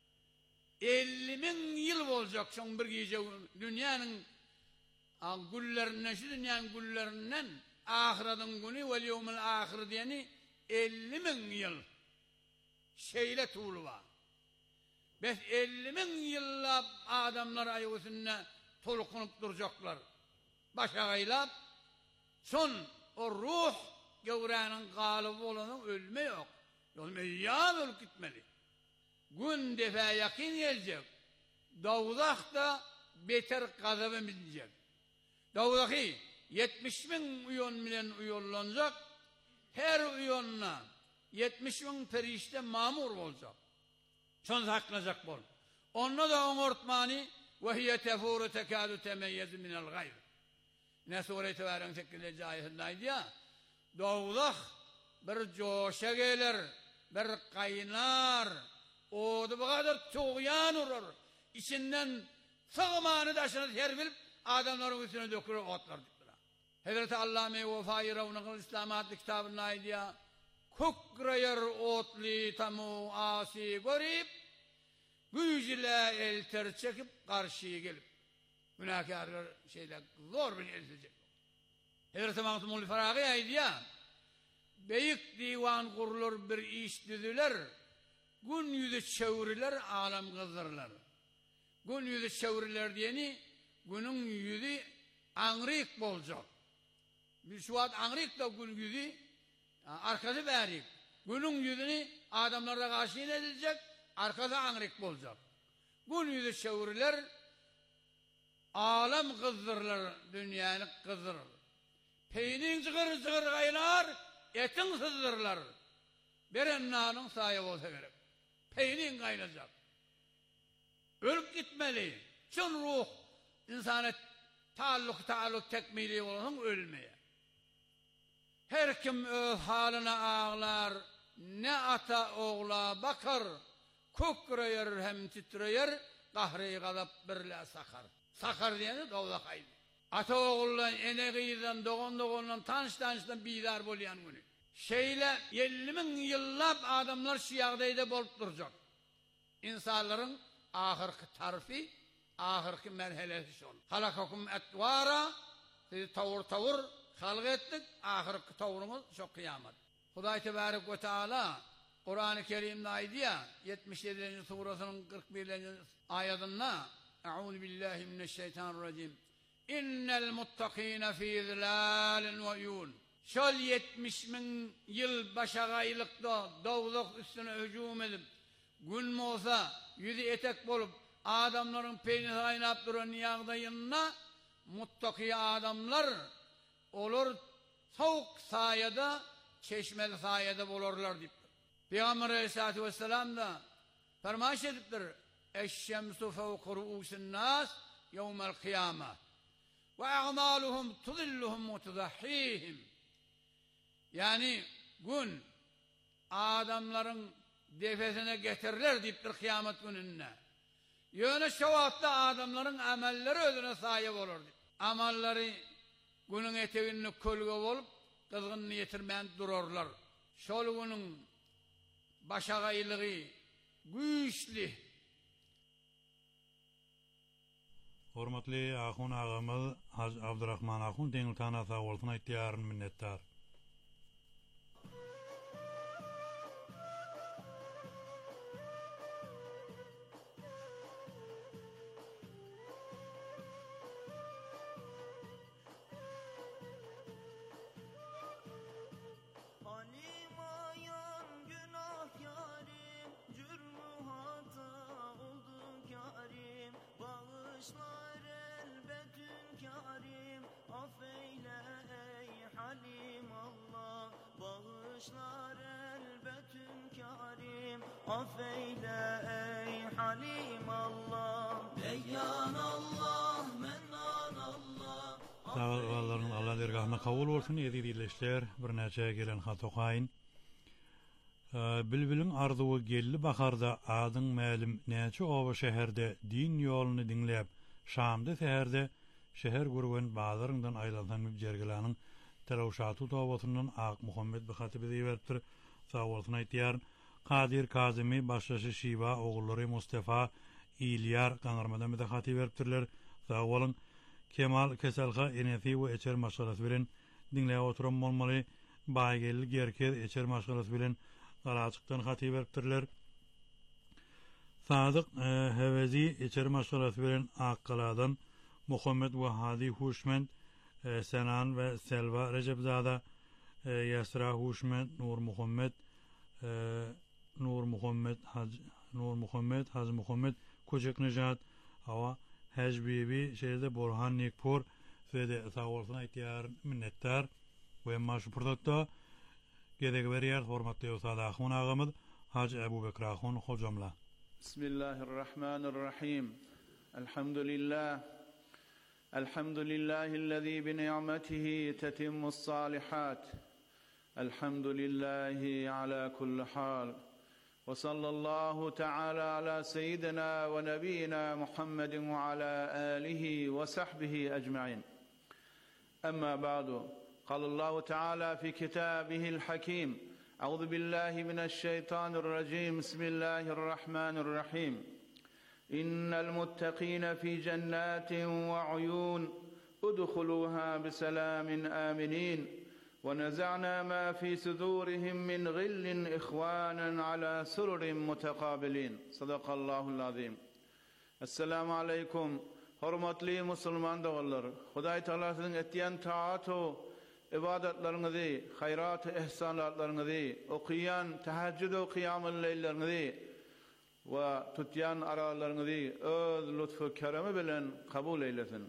elli bin yıl olacak son bir gece dünyanın güllerinden, şu dünyanın güllerinden ahiretin günü ve yevmil ahir diyeni elli bin yıl şeyle tuğlu var. Beş elli bin yıllar adamlar ayağısına tolukunup duracaklar. Başağıyla son o ruh gevrenin galıbı olanın ölme yok. Ölme ya ölüp gitmeli. Gün defa yakın gelecek. Davudak da beter gazabı bilecek. Davudaki yetmiş bin uyon bilen uyollanacak. Her uyonuna yetmiş bin perişte mamur olacak. Son saklanacak bol. Onunla da on ortmani ve hiye tefuru tekadu temeyyezi minel gayr. Ne Sure-i Tebarik'in sekizinci ayetindeydi ya. Davudak bir coşa gelir, bir kaynar. O da bu kadar tuğyan olur. İçinden sığmanı taşını terbilip adamların üstüne dökülür otlar. Hazreti Allame Vefai Ravnak'ın İslam adlı kitabının aydı ya. Kukrayır otli tamu asi görüp gücüyle elter çekip karşıya gelip günahkarlar şeyler zor bir eltecek. Hazreti Mahmud Faragı aydı ya. Büyük divan kurulur bir iş düdüler. Gün yüzü çeviriler, alem kızdırırlar. Gün yüzü çeviriler diyeni, günün yüzü anrik olacak. Bir suat anrik da gün yüzü, arkası berik. Günün yüzünü adamlara karşı edilecek, arkası anrik olacak. Gün yüzü çeviriler, alem kızdırırlar, dünyanı kızdırır. Peynin zıgır zıgır kaynar, etin sızdırırlar. Berennanın sahibi olsa gerek. Peynin kaynayacak. Ölüp gitmeli. Çın ruh insana taalluk taalluk tekmili olsun ölmeye. Her kim öz haline ağlar, ne ata oğla bakar, kukrayır hem titreyer, kahri gazap birle sakar. Sakar diyeni doğda kaydı. Ata oğullan, eneğiden, doğan doğandan, tanış tanıştan bidar bolayan günü. Şeyle elli bin yıllap adamlar şu yağdayda bolup duracak. İnsanların ahırkı tarifi ahirki merhelesi şol. Halakakum etvara, sizi tavur tavur halk ettik, ahirki tavrımız şu kıyamet. Hudaý Tebarek ve Teala Kur'an-ı Kerim'de aydı ya, yetmiş yedinci surasının kırk birinci ayetinde Euzu billahi mineşşeytanirracim. İnnel muttakîne fî zilâlin ve uyûn. Şol yetmiş bin yıl başagaylıkta dağlık üstüne hücum edip gün olsa yüzü etek bolup adamların peynir kaynap duran yağdayınına muttaki adamlar olur soğuk sayede çeşmeli sayede bulurlar deyip. Peygamber Aleyhisselatü Vesselam da fermaş ediptir. Eşşemsu fevku ru'usin nas yevmel kıyame ve a'maluhum tudilluhum ve tudahhihim. Yani gün adamların defesine getirirler deyiptir kıyamet gününe. Yöne şevatta adamların amelleri özüne sahip olur. Amalları günün eteğini kölge olup kızgınını yetirmeyen dururlar. Şol günün başagaylığı güçlü. Hormatly ahun ağamız Hacı Abdurrahman ahun deňil tana sag bolsun aýtýaryn minnetdar. Bağışlar elbetün kârim, affeyle ey halim Allah. Bağışlar elbetün kârim, affeyle ey halim Allah. Deyyan Allah, mennan Allah. Sağollarynız Allah dergahına kabul bolsun edi dileşler. Bir näçe gelen hat okaýyn. Bilbilin arzuwy gelli bakarda adyň mälim näçe oba şäherde din ýoluny dinläp Şamda seherde şehir gurgun bazarından aýlansan müjergelanyň telawşaty tawasundan Ak Muhammed bi hatibi diýerdir. Sağ bolsun aýtýar. Kadir Kazimi başlaşı Şiva oğulları Mustafa İlyar gaňarmadan bi hatibi beripdirler. Sağ bolun. Kemal Keselha enesi we eçer maşgalasy bilen dinläp oturan bolmaly. Baýgelli gerker eçer maşgalasy bilen Galaçykdan hatibi beripdirler. Sadyk e, Hevezi eçer maşgalasy bilen Akkaladan Muhammed we Hadi Huşmend e, Senan we Selva Recepzada e, Yasra Huşmend Nur Muhammed e, Nur Muhammed Haz Nur Muhammed Haz Muhammed Kocak Nejat Hawa Hajbibi şeýle Burhan Nekpur ve sağ bolsun aýtýar minnetdar we maşy purdatda gerek berýär hormatly ustad ahun ağamyz Hacı Ebu Bekir ahun hocamla. Bismillahirrahmanirrahim. Elhamdülillah. Elhamdülillahi'llezî bi ni'metihi tetimmus salihat. Elhamdülillahi ala kulli hal. Ve sallallahu teala ala seyyidina ve nebiyyina Muhammedin ve ala alihi ve sahbihi ecmaîn. Amma ba'du. قال الله تعالى في كتابه الحكيم أعوذ بالله من الشيطان الرجيم بسم الله الرحمن الرحيم إن المتقين في جنات وعيون ادخلوها بسلام آمنين ونزعنا ما في صدورهم من غل إخوانا على سرر متقابلين صدق الله العظيم. السلام عليكم hurmatly musulman dogallar. Hudaý Taalasyň etýän taatu ibadetlerinizi, hayrat-ı ihsanatlarinizi, okuyan teheccüd ve kıyam-ı leyllerinizi ve tutyan aralarinizi öz lütfu keremi bilen kabul eylesin.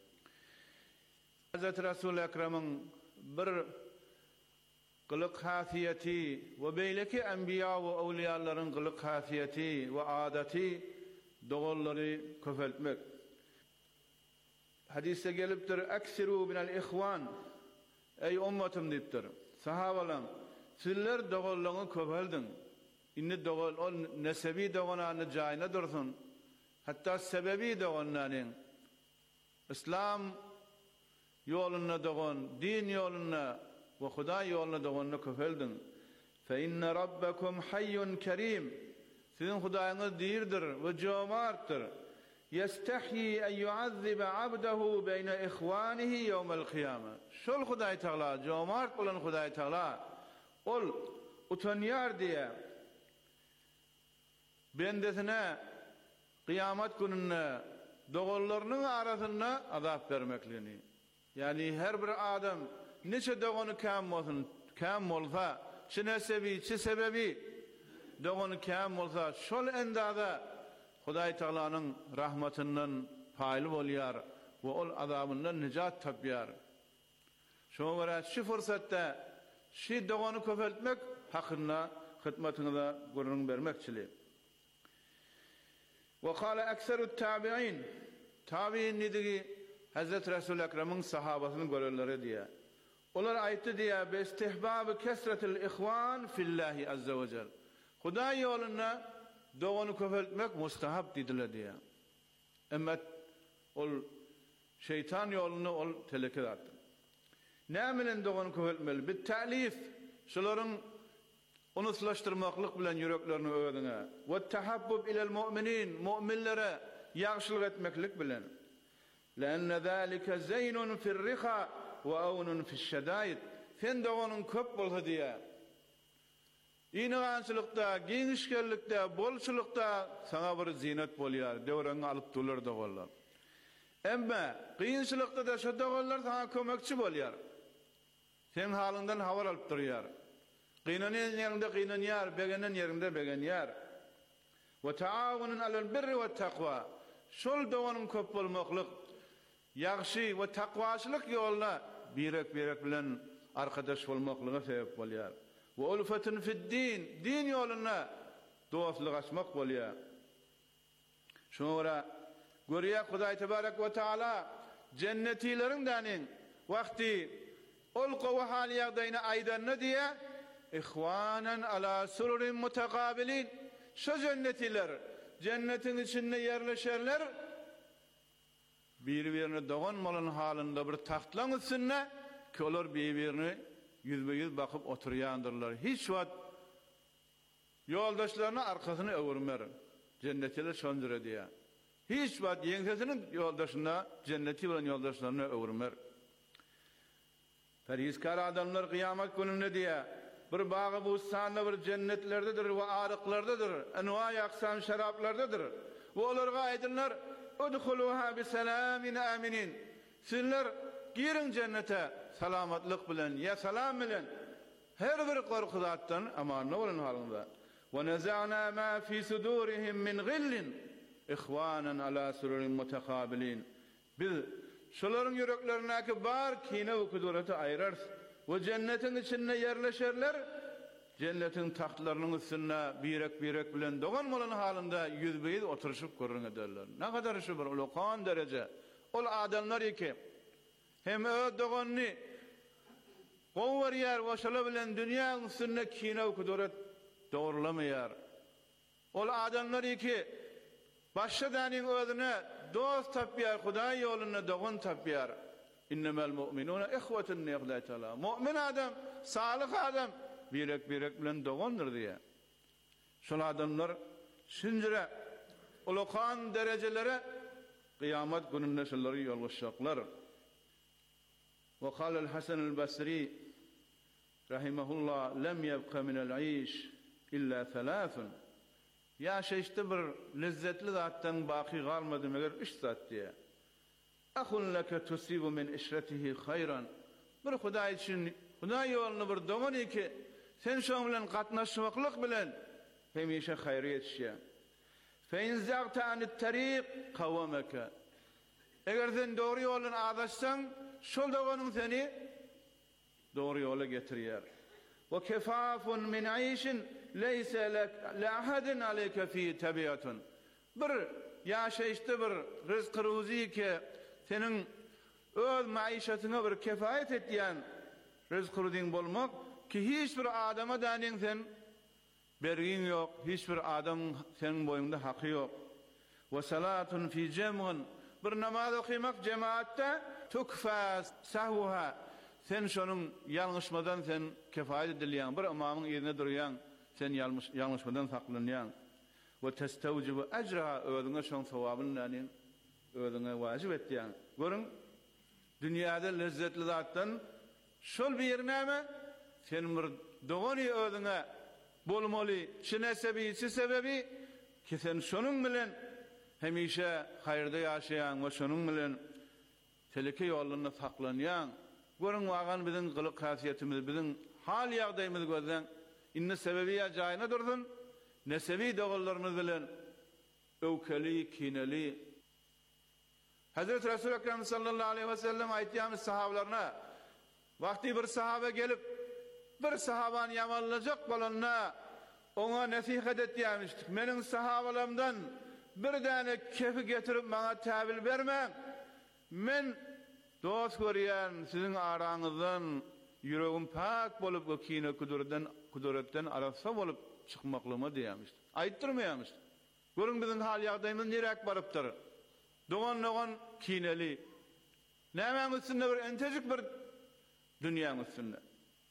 Hazreti Resul-i Ekrem'in bir kılık hasiyeti ve beyleki enbiya ve evliyaların kılık hasiyeti ve adeti doğulları köfeltmek. Hadiste geliptir, "Eksiru minel ihvan." Ey ummatım deyipdir. Sahabalar, sizler doğulluğunu köpeldin. İnni doğul, o nesebi doğunanı cayına dursun. Hatta sebebi doğunanın. İslam yoluna doğun, din yoluna ve Huda yoluna doğununu köpeldin. Fe inne rabbekum hayyun kerim. Sizin Hudayınız dirdir ve cömerttir. يستحيي أن يعذب عبده بين إخوانه يوم القيامة. شول خدای تعالی جومارت بولن خدای تعالی ol utanýar diye bendesine kıyamet gününe dogollarynyň arasynda azap bermekligini. Yani her bir adam neçe dogony kam bolsun, kam bolsa, çi nesebi, çi sebebi dogony kam bolsa, şol endada Hudaý Taalanyň rahmatyndan paýly bolýar we ol azabyndan nijat tapýar. Şoňa görä şu fursatda şu dogany köpeltmek hakynda hyzmatyňyza görüň bermekçilik. Ve qala ekserut tabi'in tabi'in nidigi Hazret Resul Ekrem'in sahabasynyň görenleri diye. Olar aýtdy diye bestihbab kesretil ihwan fillahi azza ve cel. Hudaý ýolunda dogany köpeltmek mustahab didiler diye. Emmet ol şeytan ýoluny ol teleke atdy. Nämelen dogany köpeltmeli? Bit ta'lif şolaryň unutlaşdyrmaklyk bilen yüreklerini öwdüňe we tahabbub ilal mu'minin mu'minlere ýagşylyk etmeklik bilen. La'anna zalika zaynun fi'r-riha we awnun fi'ş-şadaid. Sen doganyň köp bolsa diye. Ýyňançylykda, giňişkellikde, bolçulukda sana bir zinet bolýar, döwreňi alyp dular dogallar. Emma giňişlikde de şu dogallar sana kömekçi bolýar. Sen halyndan habar alyp durýar. Qiynanan yerinde qiynanar, begenen yerinde begenýär. Ve taawunun alal birri we taqwa. Şol doganyň köp bolmaklyk, ýagşy we taqwaçylyk ýoluna birek-birek bilen arkadaş bolmaklygy sebep bolýar. Ve ulfatun fid-din, din ýoluna dostlyk açmak bolýar. Şoňra görýär Hudaý tebarek we taala jennetilerin däniň wagty ol gowy hal ýagdaýyna aýdanna diye ihwanan ala sururin mutakabilin. Şu cennetiler cennetin içinde yerleşerler. Bir-birine doganmalan halında bir tahtlaň üstünde ki olar bir-birine yüzbe-yüz bakıp oturýandyrlar. Hiç wagt ýoldaşlaryny arkasyny öwürmer. Cennetiler şondur diye. Hiç wagt ýeňsesini ýoldaşyna cenneti bilen ýoldaşlaryny öwürmer. Perizkar adamlar kıyamet gününde diye bir bağı bu sanna bir cennetlerdedir ve arıklardadır. Enwa aqsam şaraplardadır. Ve olarga aydınlar udkhuluha bi salamin aminin. Sizler girin cennete salamatlyk bilen ya salam bilen her bir korkudan amanly bolan halynda. Ve naza'na ma fi sudurihim min ghillin ihwanan ala sururin mutakabilin. Biz şolaryň yüreklerindäki bar kine we kudrety aýrars. Ve cennetin içinde yerleşerler. Cennetin tahtlarynyň üstünde birek-birek bilen doganmalan halynda yüzbeýiz oturuşyp görüň ederler. Ne kadar şu bir ulaqan derece. Ol adamlar iki hem ö dogany gowarýar we şola bilen dünýäň üstünde kine we kudret dogurlamaýar. Ol adamlar iki başga däniň özüne dost tapýar, Hudaý ýoluna dogan tapýar. İnnemel mu'minuna ihwetun ni'la ta'ala. Mu'min adam, salih adam birek-birek bilen dogandyr diye. Şol adamlar şinjire ulaqan derejelere kıyamet gününde şolary ýolgaşjaklar. Ve qala al-Hasan al-Basri rahimahullah lem yebqa min al-aish illa thalathun. Ya şeýşde bir lezzetli zatdan baqy galmady meger üç zat diye. Ahun laka tusibu min işretihi hayran. Bir Hudaý üçin Hudaý ýoluny bir dogan iki sen şoň bilen gatnaşmaklyk bilen hemişe haýry ýetişýär. Fe in zagta anit tariq qawamaka. Eger sen dogry ýolun adaşsaň şol doganyň seni dogry ýola getirýär. Ve kefafun min aýşin leysa lak la ahadin aleyka fi tabiatun. Bir ýaşaýşda bir rızk ruzi ki senin öz maişetine bir kefayet etdiyen rızkırıdın bolmak ki hiçbir adama däniň sen bergin yok, hiçbir adam senin boyunda hakkı yok. Ve salatun fi cem'un bir namaz okumak cemaatde tukfa sahvuha sen şonun yanlışmadan sen kefayet edilýän bir imamyň ýerine durýan sen yanlışmadan saklanýan ve testawjibu ajraha özüňe şoň sawabyny özüňe wajyp etýän. Görüň, dünýäde lezzetli zatdan şol bir näme? Sen bir dogany özüňe bolmaly, şine sebebi, şi sebebi ki sen şonuň bilen hemişe hayrda ýaşaýan we şonuň bilen teleki ýolunda saklanýan. Görüň wagan biziň gylyk hasiyetimiz, biziň hal ýagdaýymyz gözden inne sebebi ýajaýyna dursun. Nesebi dogallarymyz bilen öwkeli, kineli. Hazret Resul Ekrem sallallahu aleyhi ve sellem aýtýan sahabalaryna wagty bir sahabe gelip bir sahaban ýamanlajak bolanda ona nasihat etýärmişdik. Meniň sahabalarymdan bir däne kefi getirip maňa täbil bermeň. Men dost görýän siziň araňyzdan yüregim pak bolup o kine kudurdan kuduratdan arasa bolup çykmaklyma diýärmişdi. Aýtdyrmaýarmışdy. Görüň biziň hal ýagdaýymyz nerek barypdyr. Dogan-dogan kineli. Näme üstünde bir entejik bir dünýä üstünde.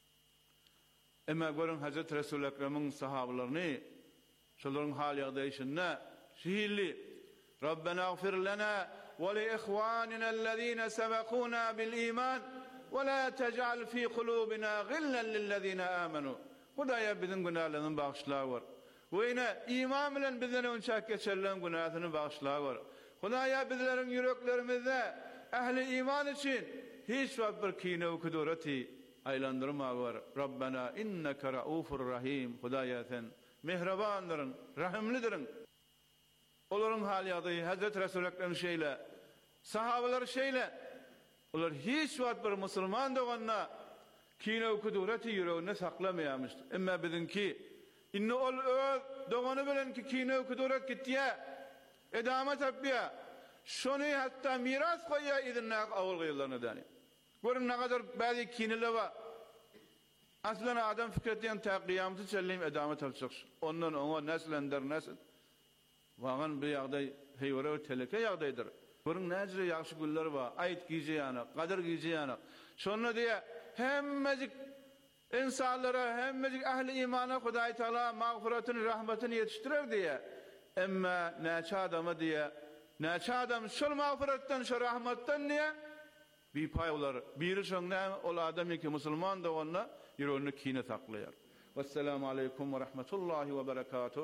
Emma görüň Hazret Resul Ekrem'iň sahabalaryny şolaryň hal ýagdaýyşynda şeýli Rabbena agfir lana ve li ihwanina allazina sabaquna bil iman ve la tec'al fi kulubina gillan lillezina amanu. Hudaýa biziň günahlarymyzy bagşlawar. We ine iman bilen bizden önçak geçerlen günahlarını bagşlawar. Hudaýa bizleriň yüreklerimizde ehli iman için hiç bir kine we kudurati aylandyrmaglar. Rabbena inneke raufur rahim. Hudaýa sen mehribandyryň, rahimlidirin. Olaryň hal ýagdaýy Hazret Resul Ekrem şeýle, sahabalar şeýle. Olar hiç bir musulman doganna kine we kudurati yüreginde saklamaýarmışdy. Emma biziňki inne ol öz dogany bilen ki kine we kudurat gitýär. Edama tapýar. Şonu hatta miras goýýar idinnak awul gyýylaryna däni. Görün ne kadar bäzi kineler bar. Aslan adam fikretýän ta kıyamata çellim edama tapjak. Ondan oňa neslendir nesl. Wagan bir ýagdaý heýwara we teleke ýagdaýdyr. Görün näjre ýaxşy günler bar. Aýt giýýäni, gadyr giýýäni. Şonu diýe hemmejik insanlara, hemmejik ahli imana Hudaý Taala magfiratyny, rahmatyny ýetişdirer diýe. Emma näçe adama diýe, näçe adam şol magfiratdan, şol rahmatdan diýe bir paýlar. Biri şoňda ol adam ki musulman da onda ýüregini kine saklaýar. Wassalamu aleykum we rahmetullahi we berekatuh.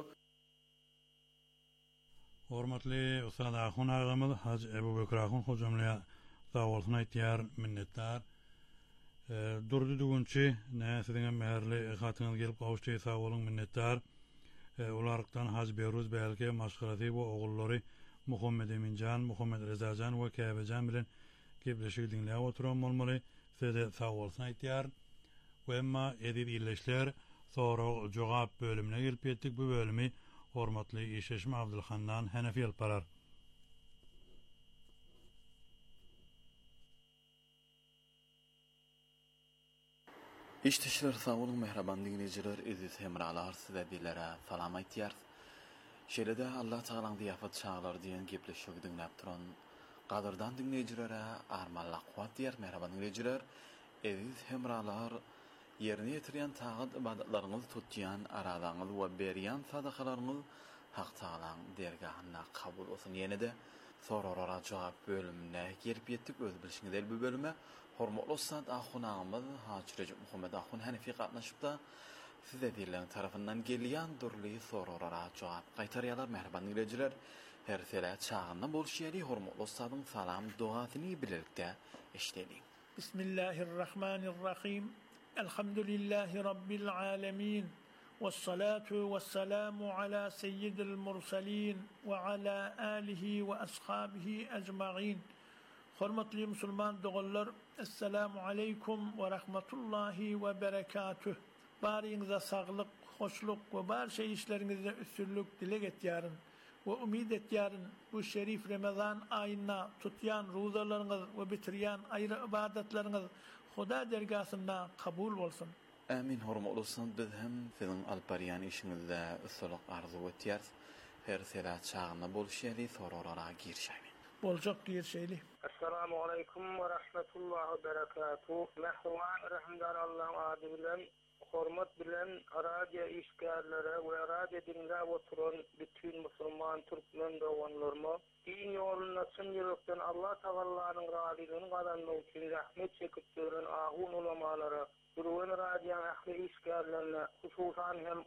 Hormatly Ustad Ahun ağamyz Hacı Ebu Bekir Ahun hojamlyga dawalsyny aýtýar, minnetdar. Durdy dugunçy näsidiňe meherli hatyňyz gelip gawuşdy, sag bolun, minnetdar. Ulardan Hacı Behruz belki maşgaraty we ogullary Muhammed Eminjan, Muhammed Rezajan we Käbejan bilen gepleşik dinläp oturan bolmaly. Size sag bolsun aýtýar. We emma edip illeşler sonra jogap bölümine gelip etdik. Bu bölümi hormatly Işeşme Abdulhannan Hanefi alparar. İşteşler sağ olun mehraban dinleyiciler, iziz hemralar size dillere salam aýtýar. Şeýlede Allah Taalaň diýafat çağlar diýen gepleşik dinläp turan gadyrdan dinleyicilere armalla kuwat diýer mehraban dinleyiciler. Iziz hemralar ýerine ýetirýän tagat ibadatlaryňyzy tutýan aradaňyz we berýän sadakalaryňyz Hak Taalaň dergahyna kabul bolsun. Ýene-de sorarlara jogap bölümine gelip ýetdik. Öz bilişiňizde bu bölüme hormatly Ustad Ahun ağamyz Hacı Muhammed Ahun Hanefi gatnaşypda size diýilen tarapyndan gelýän durly sorarlara jogap gaýtarýarlar. Merhaban dinleyijiler, her sele çağında bolşýary hormatly Ustadyň salam duasyny birlikde eşdedik. Bismillahirrahmanirrahim. Elhamdülillahi rabbil alamin. Vessalatu vesselamu ala seyyidil mursalin ve ala alihi ve ashabihi ecmaîn. Hormatly musulman dogallar, assalamu aleykum ve rahmetullahi ve berekatuh. Baryňyza saglyk, hoşluk we bar şey işleriňizde üstünlük dilek etýärin we umid etýärin. Bu şerif Ramazan aýyna tutýan ruzalaryňyz we bitirýän aýry ibadatlaryňyz Huda dergasynda kabul bolsun. Amin. Hormatly olsun, biz hem siziň alparyan işiňizde üstünlük arzu etýäris. Her sela çağına bolşýary sorarlara girşäýin. Boljak girşäýli. Assalamu aleykum ve rahmetullahi ve berekatuh. Mehruan rahimdar Allah'ın adı bilen hormat bilen radyo işgallere we radyo dinläp oturan bütün musulman türkmen doganlarma din ýoluna çyn ýürekden Allah Taalanyň razylygyny kazanmak üçin rahmet çekip duran ahun ulamalara Gurwan radyo ahli işgallerine hususan hem